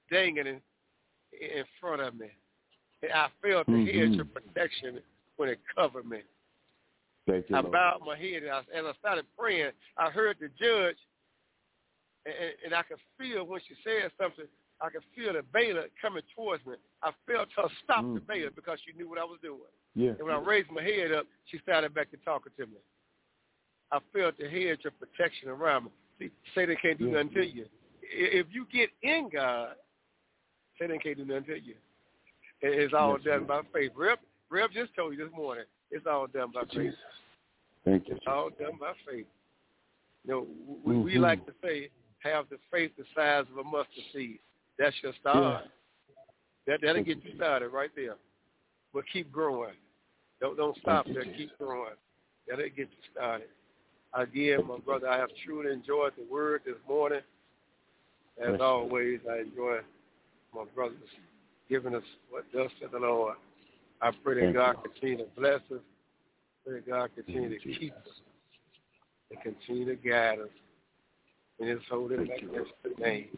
dangling in front of me. And I felt the hedge of protection when it covered me. Thank you, I Lord. bowed my head, and as I started praying, I heard the judge, and I could feel when she said something, I could feel the bailiff coming towards me. I felt her stop the bailiff because she knew what I was doing. Yeah. And when I raised my head up, she started back to talking to me. I felt the hedge of protection around me. See, Satan can't do nothing to you. If you get in God, Satan can't do nothing to you. It's all done by faith. Reb just told you this morning, it's all done by faith. Thank you. It's all done by faith. You know, we like to say, have the faith the size of a mustard seed. That's your start. Yeah. That'll get you started right there. But keep growing. Don't stop there. Keep growing. That'll get you started. Again, my brother, I have truly enjoyed the word this morning. As always, I enjoy my brothers giving us what thus said the Lord. I pray that God continue to bless us. Pray that God continue to keep us and continue to guide us in His holy magnificent name.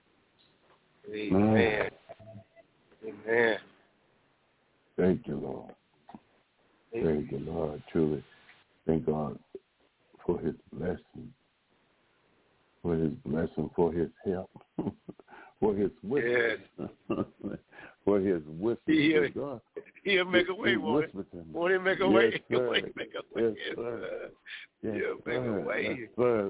Amen. Amen. Thank you, Lord. Thank you, Lord. Truly, thank God for His blessing, for His help, for His wisdom, for His wisdom. God, He'll make a way, won't He? Won't He make a way? He'll make a way. Yes, sir. He'll make a way. Yes, sir.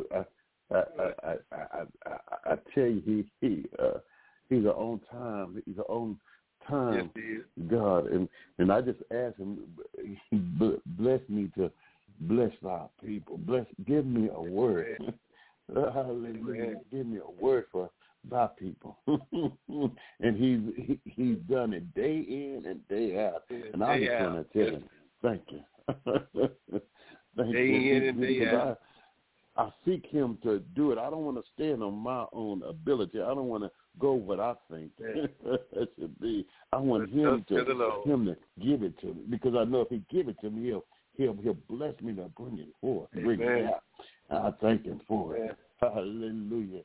I tell you, He's an on time. He's an on time God, and I just ask Him, bless me to bless our people. Give me a word. Hallelujah. Give me a word for thy people. And he's done it day in and day out. And I just want to tell Him, thank you. Thank day you. In and day out. I seek Him to do it. I don't want to stand on my own ability. I don't want to go what I think it should be. I want Him to give it to me, because I know if He give it to me, He'll bless me to bring it forth, bring it out. I thank Him for it. Hallelujah.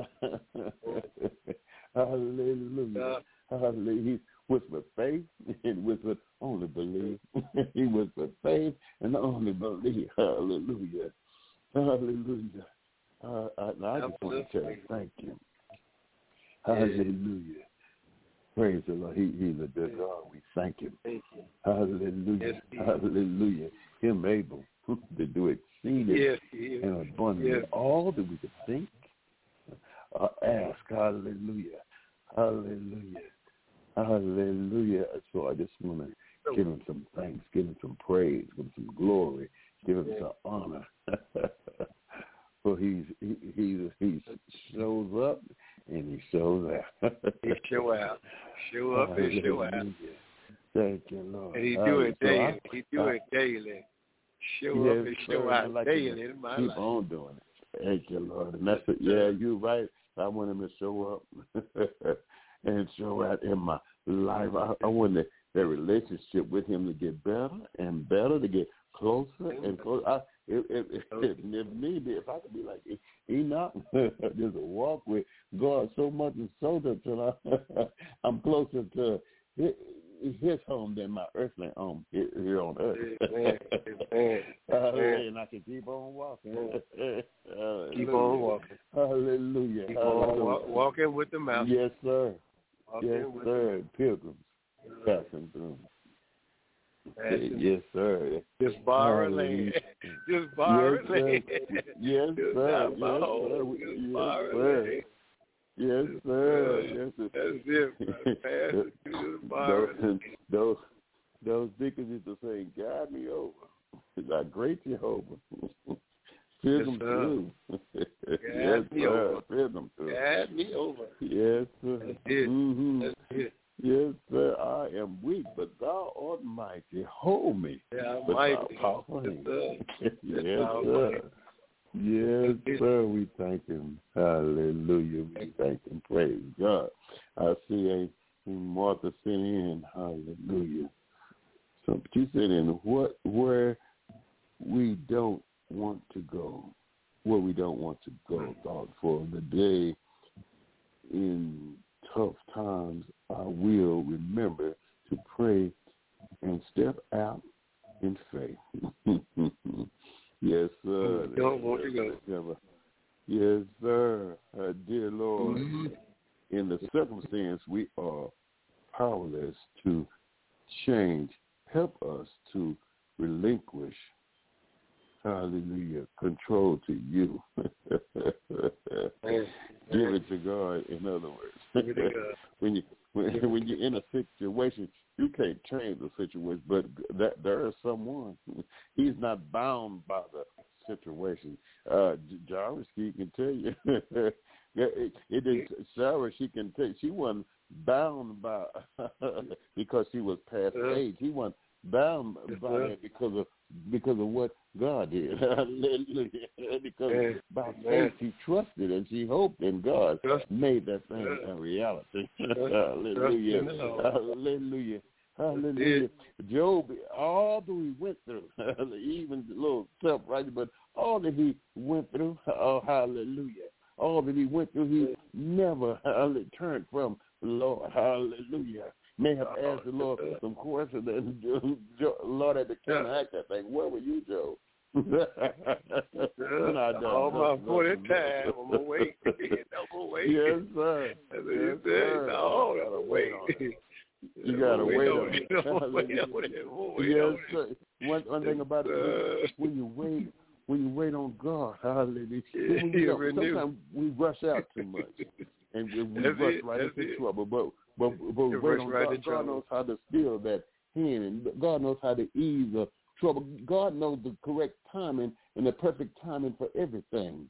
Hallelujah. Hallelujah. He's with faith and with only believe. He was with faith and only believe. Hallelujah. Hallelujah. I just want to tell you, thank you. Hallelujah. Praise the Lord. He's a good God. We thank Him. Hallelujah. Hallelujah. Him able to do exceeding and abundantly all that we could think or ask. Hallelujah. Hallelujah. Hallelujah. So I just want to give Him some thanks, give Him some praise, give Him some glory, give Him some honor. For he shows up and He shows out. He show out. Show up and show out. Thank you, Lord. And He do it daily. He do it daily. Show up and show out daily in my life. Keep on doing it. Thank you, Lord. And that's it. Yeah, you're right. I want Him to show up and show out in my life. I want that relationship with Him to get better and better, to get closer and closer. If need be, if I could be like Enoch, just walk with God so much and so that I'm closer to His home than my earthly home here on earth. And I can keep on walking. Keep on walking. Hallelujah. Keep on walking with the mountain. Yes, sir. Yes, sir. Pilgrims passing through. Yes, sir. Just borrowing land. Just borrowing land. Yes, sir. Yes, sir. That's it. Those deacons used to say, "Guide me over." Our great Jehovah. Feed them through. Yes, sir. Feed them through. Guide me over. Yes, sir. That's it. That's it. Yes, sir. I am weak, but Thou art mighty. Hold me. Yeah, I'm mighty. Yes, sir. Yes, sir. We thank Him. Hallelujah. We thank Him. Praise God. I see a Martha sent in. Hallelujah. So she said in where we don't want to go. Where we don't want to go. Thought for the day in tough times, I will remember to pray and step out in faith. Yes, sir. Yes, sir. Dear Lord, in the circumstance we are powerless to change. Help us to relinquish, hallelujah, control to you. Give it to God, in other words. when you're in a situation, you can't change the situation, but there is someone. He's not bound by the situation. Jarvis, can tell you. It is Sarah. She can tell. She wasn't bound by because she was past age. He wasn't bound by it because of what God did. Because by faith she trusted and she hoped, and God made that thing a reality. Hallelujah. Hallelujah. Hallelujah. Job, all that he went through, even a little self-righteous, but all that he went through, oh, hallelujah. All that he went through, he never turned from the Lord. Hallelujah. May have asked the Lord some questions, and Lord had to counteract that thing. Where were you, Job? All my 40 times, I'm going to wait. Yes, sir. Yes, sir. No, I got to wait. You got to wait on it. Yes, sir. One thing about it, when you wait on God, hallelujah. Sometimes we rush out too much, and we rush right into trouble. But we wait on God. God knows how to still that hand, and God knows how to ease the trouble. God knows the correct timing and the perfect timing for everything.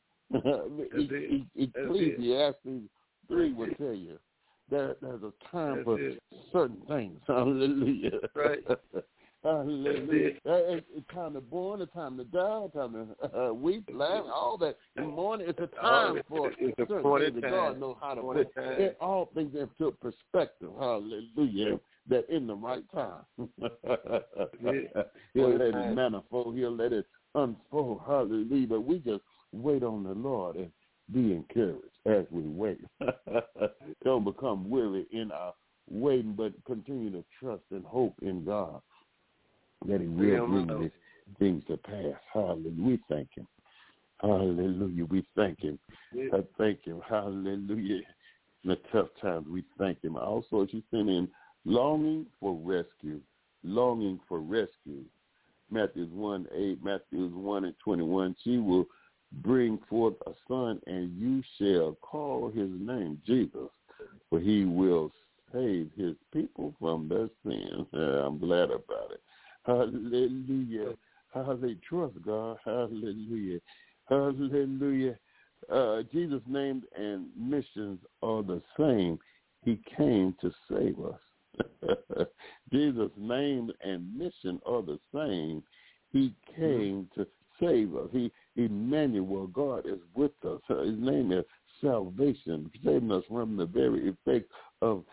Ecclesiastes 3 will tell you there's a time for certain things. Hallelujah. Right. Hallelujah. It's time to born, it's time to die, it's time to weep, laugh, all that. In the morning, it's a time for certain things. God knows how to put all things into perspective. Hallelujah. That in the right time. He'll let it manifold. He'll let it unfold. Hallelujah. But we just wait on the Lord and be encouraged as we wait. Don't become weary in our waiting, but continue to trust and hope in God that he will bring these things to pass. Hallelujah. We thank him. Hallelujah. We thank him. I thank him. Hallelujah. In the tough times, we thank him. Also, she sent in longing for rescue. Longing for rescue. Matthew 1:8, Matthew 1:21. She will bring forth a son, and you shall call his name Jesus, for he will save his people from their sins. I'm glad about it. Hallelujah. Hallelujah. Trust God. Hallelujah. Hallelujah. Jesus' name and missions are the same. He came to save us. Jesus' name and mission are the same. He came to save us. Emmanuel, God is with us. His name is salvation, saving us from the very effect of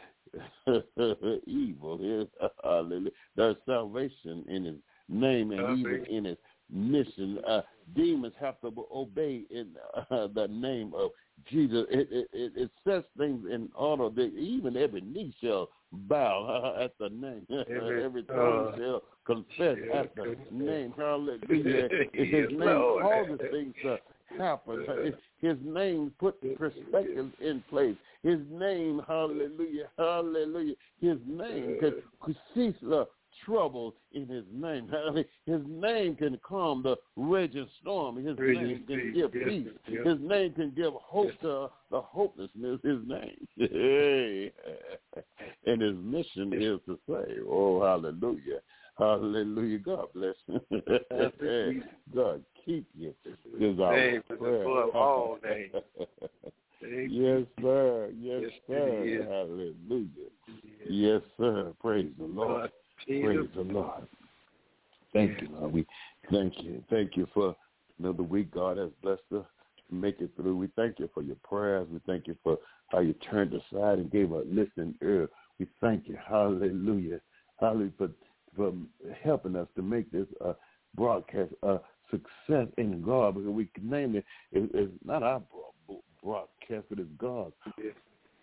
evil. Hallelujah. There's salvation in his name and even in his mission. Demons have to obey in the name of Jesus. It sets things in order that even every knee shall bow at the name. Every tongue shall confess at the name. Hallelujah. His name causes things to happen. His name put perspectives in place. His name, hallelujah, hallelujah. His name could cease the trouble in his name. His name can calm the raging storm. His name can give peace. His name can give hope to the hopelessness. His name. And his mission is to save. Oh, hallelujah. Hallelujah. God bless you. God keep you. Is our prayer. All day. Yes, sir. Yes, sir. Hallelujah. Yes, sir. Praise the Lord. Praise the Lord. Thank you, Lord. We thank you. Thank you for another week. God has blessed us to make it through. We thank you for your prayers. We thank you for how you turned aside and gave a listening ear. We thank you. Hallelujah. Hallelujah for helping us to make this broadcast a success in God, because we can name it. It's not our broadcast, but it's God's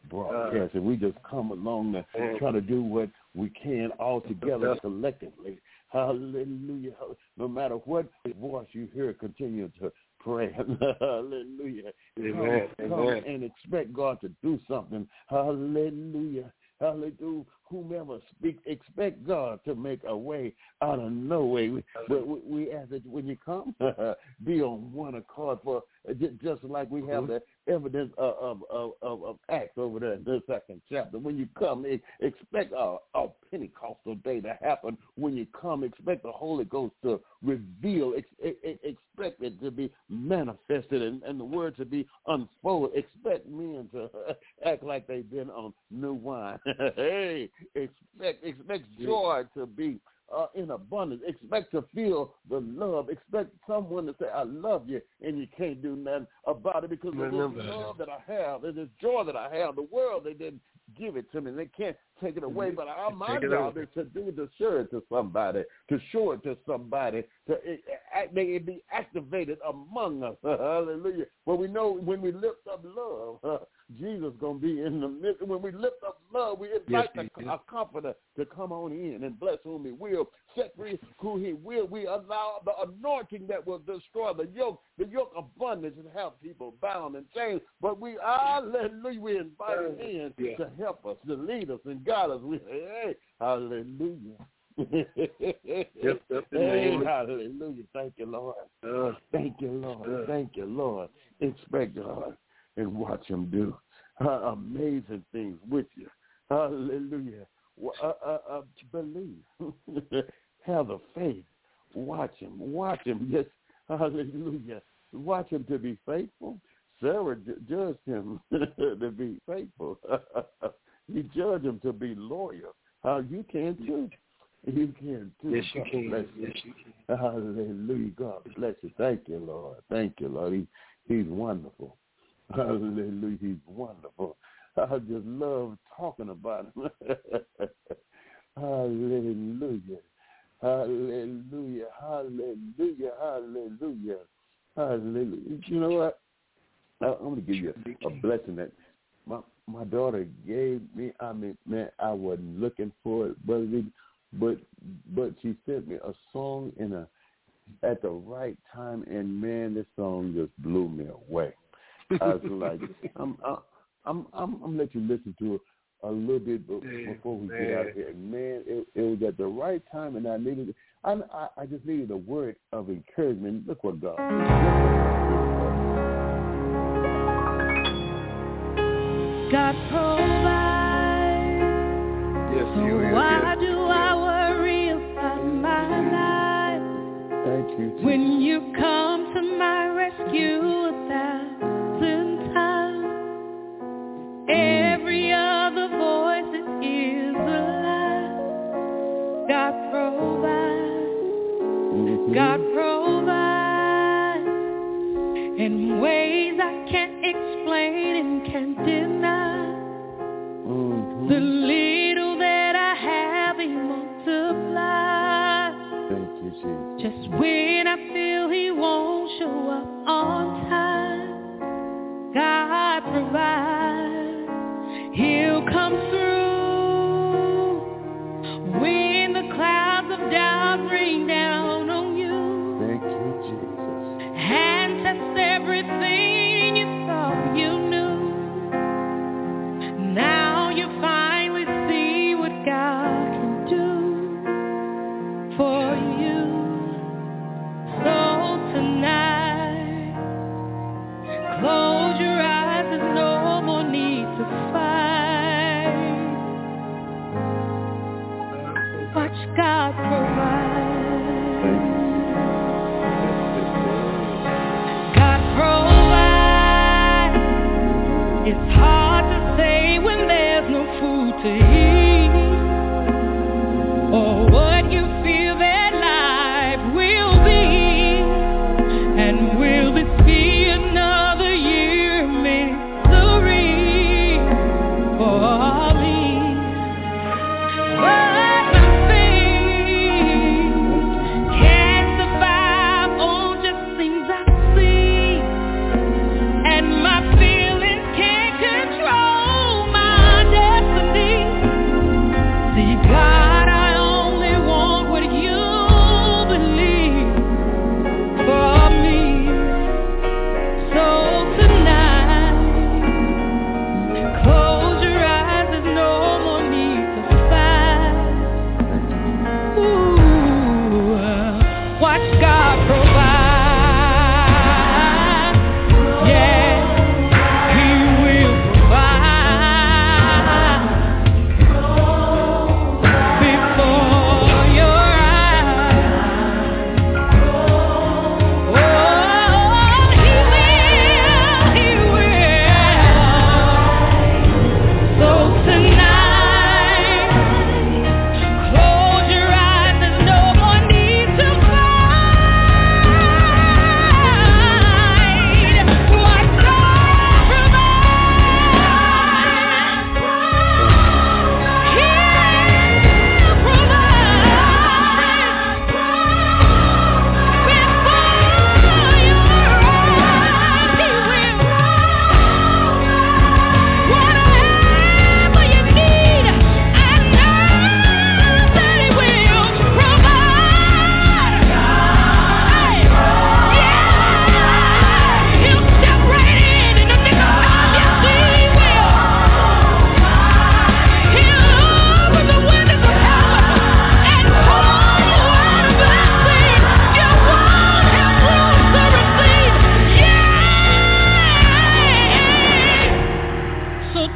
broadcast, and we just come along to try to do what we can all together collectively. Hallelujah. No matter what voice you hear, continue to pray. Hallelujah. Come and expect God to do something. Hallelujah. Hallelujah. Whomever speaks, expect God to make a way out of no way. But we ask that when you come, be on one accord, for just like we have the evidence of Acts over there in the 2nd chapter. When you come, expect a Pentecostal day to happen. When you come, expect the Holy Ghost to reveal. Expect it to be manifested and the word to be unfolded. Expect men to act like they've been on new wine. Hey, expect joy to be in abundance. Expect to feel the love. Expect someone to say, I love you, and you can't do nothing about it because of this love that I have and this joy that I have. The world, they didn't give it to me. They can't take it away, but my job is to do it, to show it to somebody, to may it be activated among us. Hallelujah. Well, we know when we lift up love, Jesus is going to be in the midst. When we lift up love, we invite a comforter to come on in and bless whom he will, set free who he will. We allow the anointing that will destroy the yoke of bondage and have people bound and chained. But we invite him in to help us, to lead us and guide us. Hallelujah. Hallelujah. Thank you, Lord. Thank you, Lord. Thank you, Lord. Expect God and watch him do amazing things with you. Hallelujah. Believe. Have the faith. Watch him. Yes. Hallelujah. Watch him to be faithful. Sarah judged him to be faithful. You judge him to be loyal. You can too. You can too. Yes, you can. Yes, you can. Hallelujah. God bless you. Thank you, Lord. Thank you, Lord. He's wonderful. Hallelujah. He's wonderful. I just love talking about him. Hallelujah. Hallelujah. Hallelujah. Hallelujah. Hallelujah. You know what? I'm going to give you a blessing that my daughter gave me. I mean, man, I wasn't looking for it, but she sent me a song at the right time, and man, this song just blew me away. I was like, I'm gonna let you listen to it a little bit before we get out of here. Man, it was at the right time, and I needed it. I just needed a word of encouragement. Look what God did. God provides. Yes, so why do I worry about my life? Thank you, Jesus. When you come to my rescue 1,000 times, every other voice is a lie. God provides. God provides in ways I can't explain and can't deny. The little that I have, he multiplies. Thank you, Jesus. Just when I feel he won't show up on time, God provides. He'll come through when the clouds of doubt rain down on you. Thank you, Jesus. And test everything you thought you knew. Now you finally see what God can do for you. So tonight, close your eyes, there's no more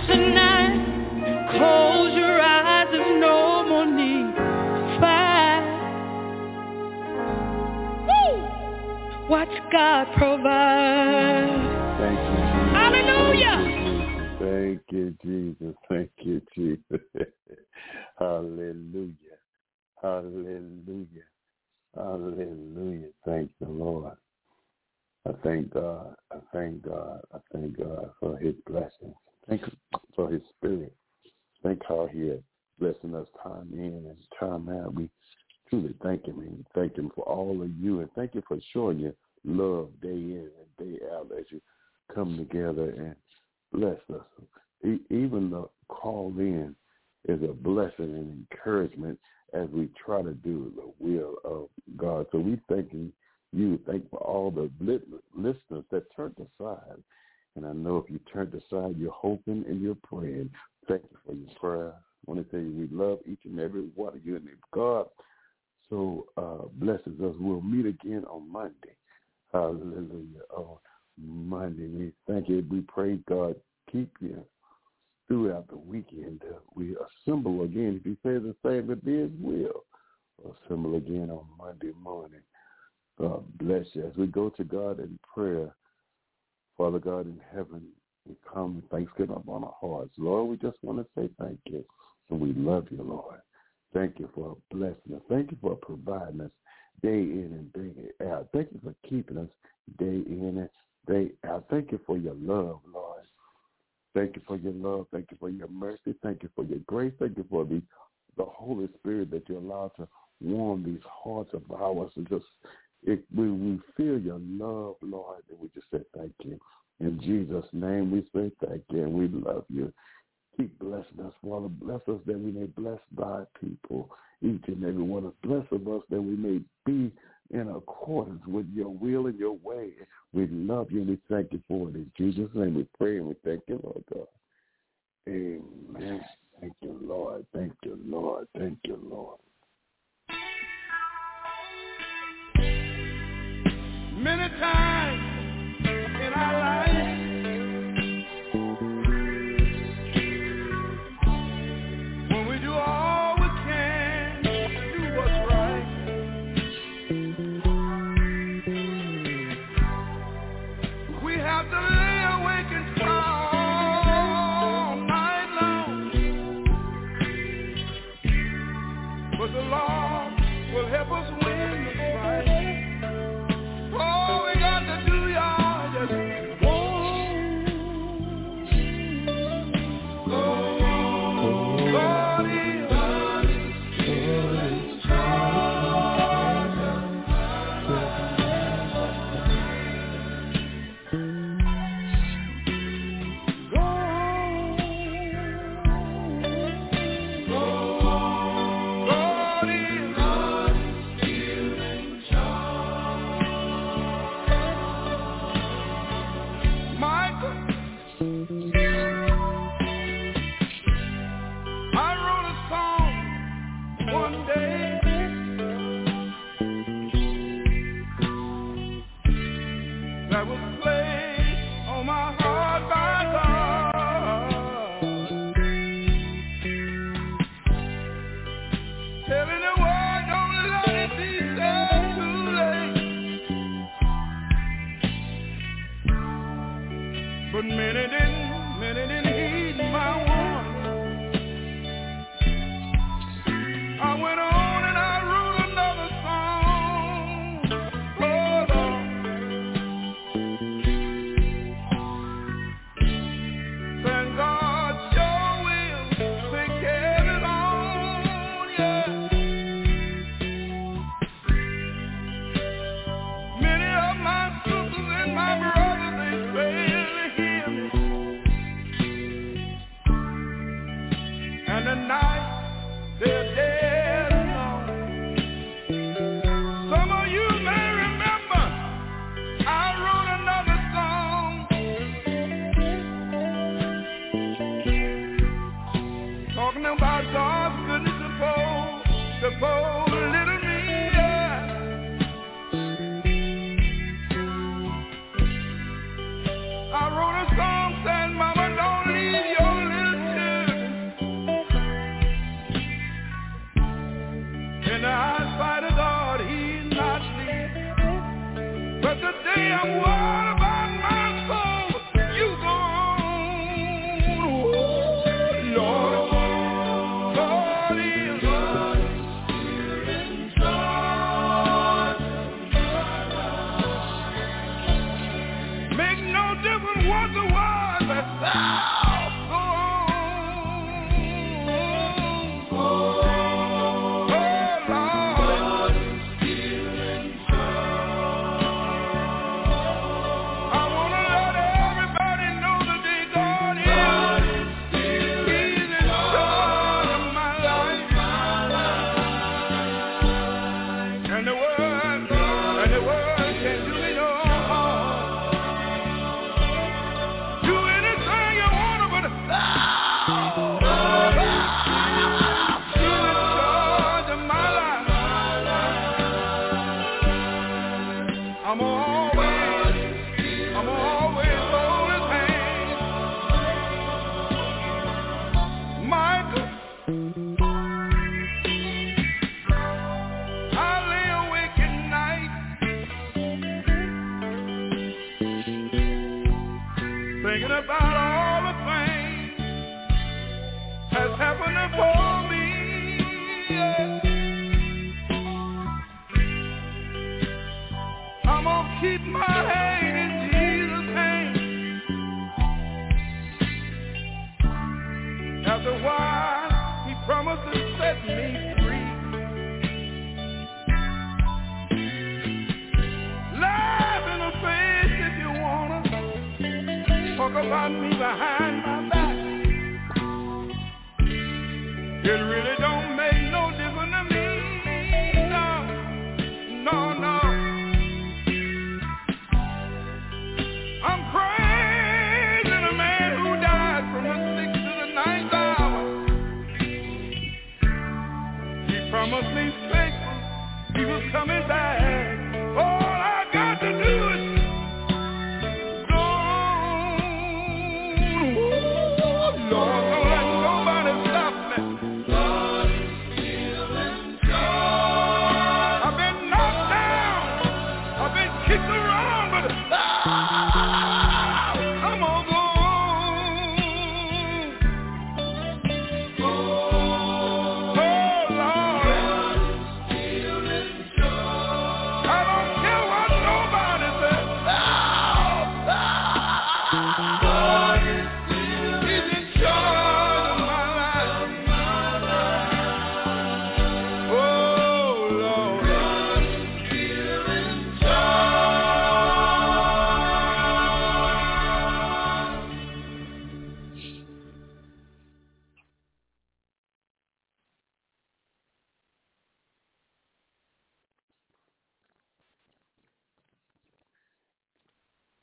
tonight. Close your eyes, there's no more need to fight. Woo! Watch God provide. Thank you, Jesus. Hallelujah. Thank you, Jesus. Thank you, Jesus. Hallelujah. Hallelujah. Hallelujah. Thank the Lord. I thank God. I thank God. I thank God for his blessings. Thank you for his spirit. Thank how he is blessing us time in and time out. We truly thank him. And thank him for all of you. And thank you for showing your love day in and day out as you come together and bless us. Even the call in is a blessing and encouragement as we try to do the will of God. So we thanking you. Thank for all the listeners that turned aside. And I know if you turned aside, you're hoping and you're praying. Thank you for your prayer. I want to tell you we love each and every one of you. And if God so blesses us, we'll meet again on Monday. Hallelujah. On Monday. We thank you. We pray God keep you throughout the weekend. We assemble again. If you say the same, it is will. We'll assemble again on Monday morning. God bless you. As we go to God in prayer, Father God in heaven, we come with thanksgiving upon our hearts. Lord, we just want to say thank you. And we love you, Lord. Thank you for blessing us. Thank you for providing us day in and day out. Thank you for keeping us day in and day out. Thank you for your love, Lord. Thank you for your love. Thank you for your mercy. Thank you for your grace. Thank you for the Holy Spirit that you allow to warm these hearts of ours. And just when we feel your love, Lord, and we just say thank you. In Jesus' name we say thank you, and we love you. Keep blessing us, Father. Bless us that we may bless thy people, each and every one of us. Bless of us that we may be in accordance with your will and your way. We love you and we thank you for it. In Jesus' name we pray and we thank you, Lord God. Amen. Thank you, Lord. Thank you, Lord. Thank you, Lord. Many times in our life, when we do all we can to do what's right, we have to lay awake and cry all night long. But the Lord will help us win the fight. All we got to do, y'all, just God is still in charge. But many didn't heed my warning. I went on and I wrote another song. Oh Lord, thank God sure will take care of it all, yeah. Many of my sisters and my brothers, they fail to hear me. And tonight they're dead alone. Some of you may remember I wrote another song talking about God's goodness to poor little me, yeah. I wrote a song saying, Mama, don't leave your little it for me. I'm gonna keep my hand in Jesus' hand. After a while, he promised to set me free. Laugh in the face if you wanna. Talk about me behind my back. It really don't make no difference to me. No, no. I'm praising a man who died from the 6th to the 9th hour. He promised me faithful, he was coming back. All I got to do is Lord,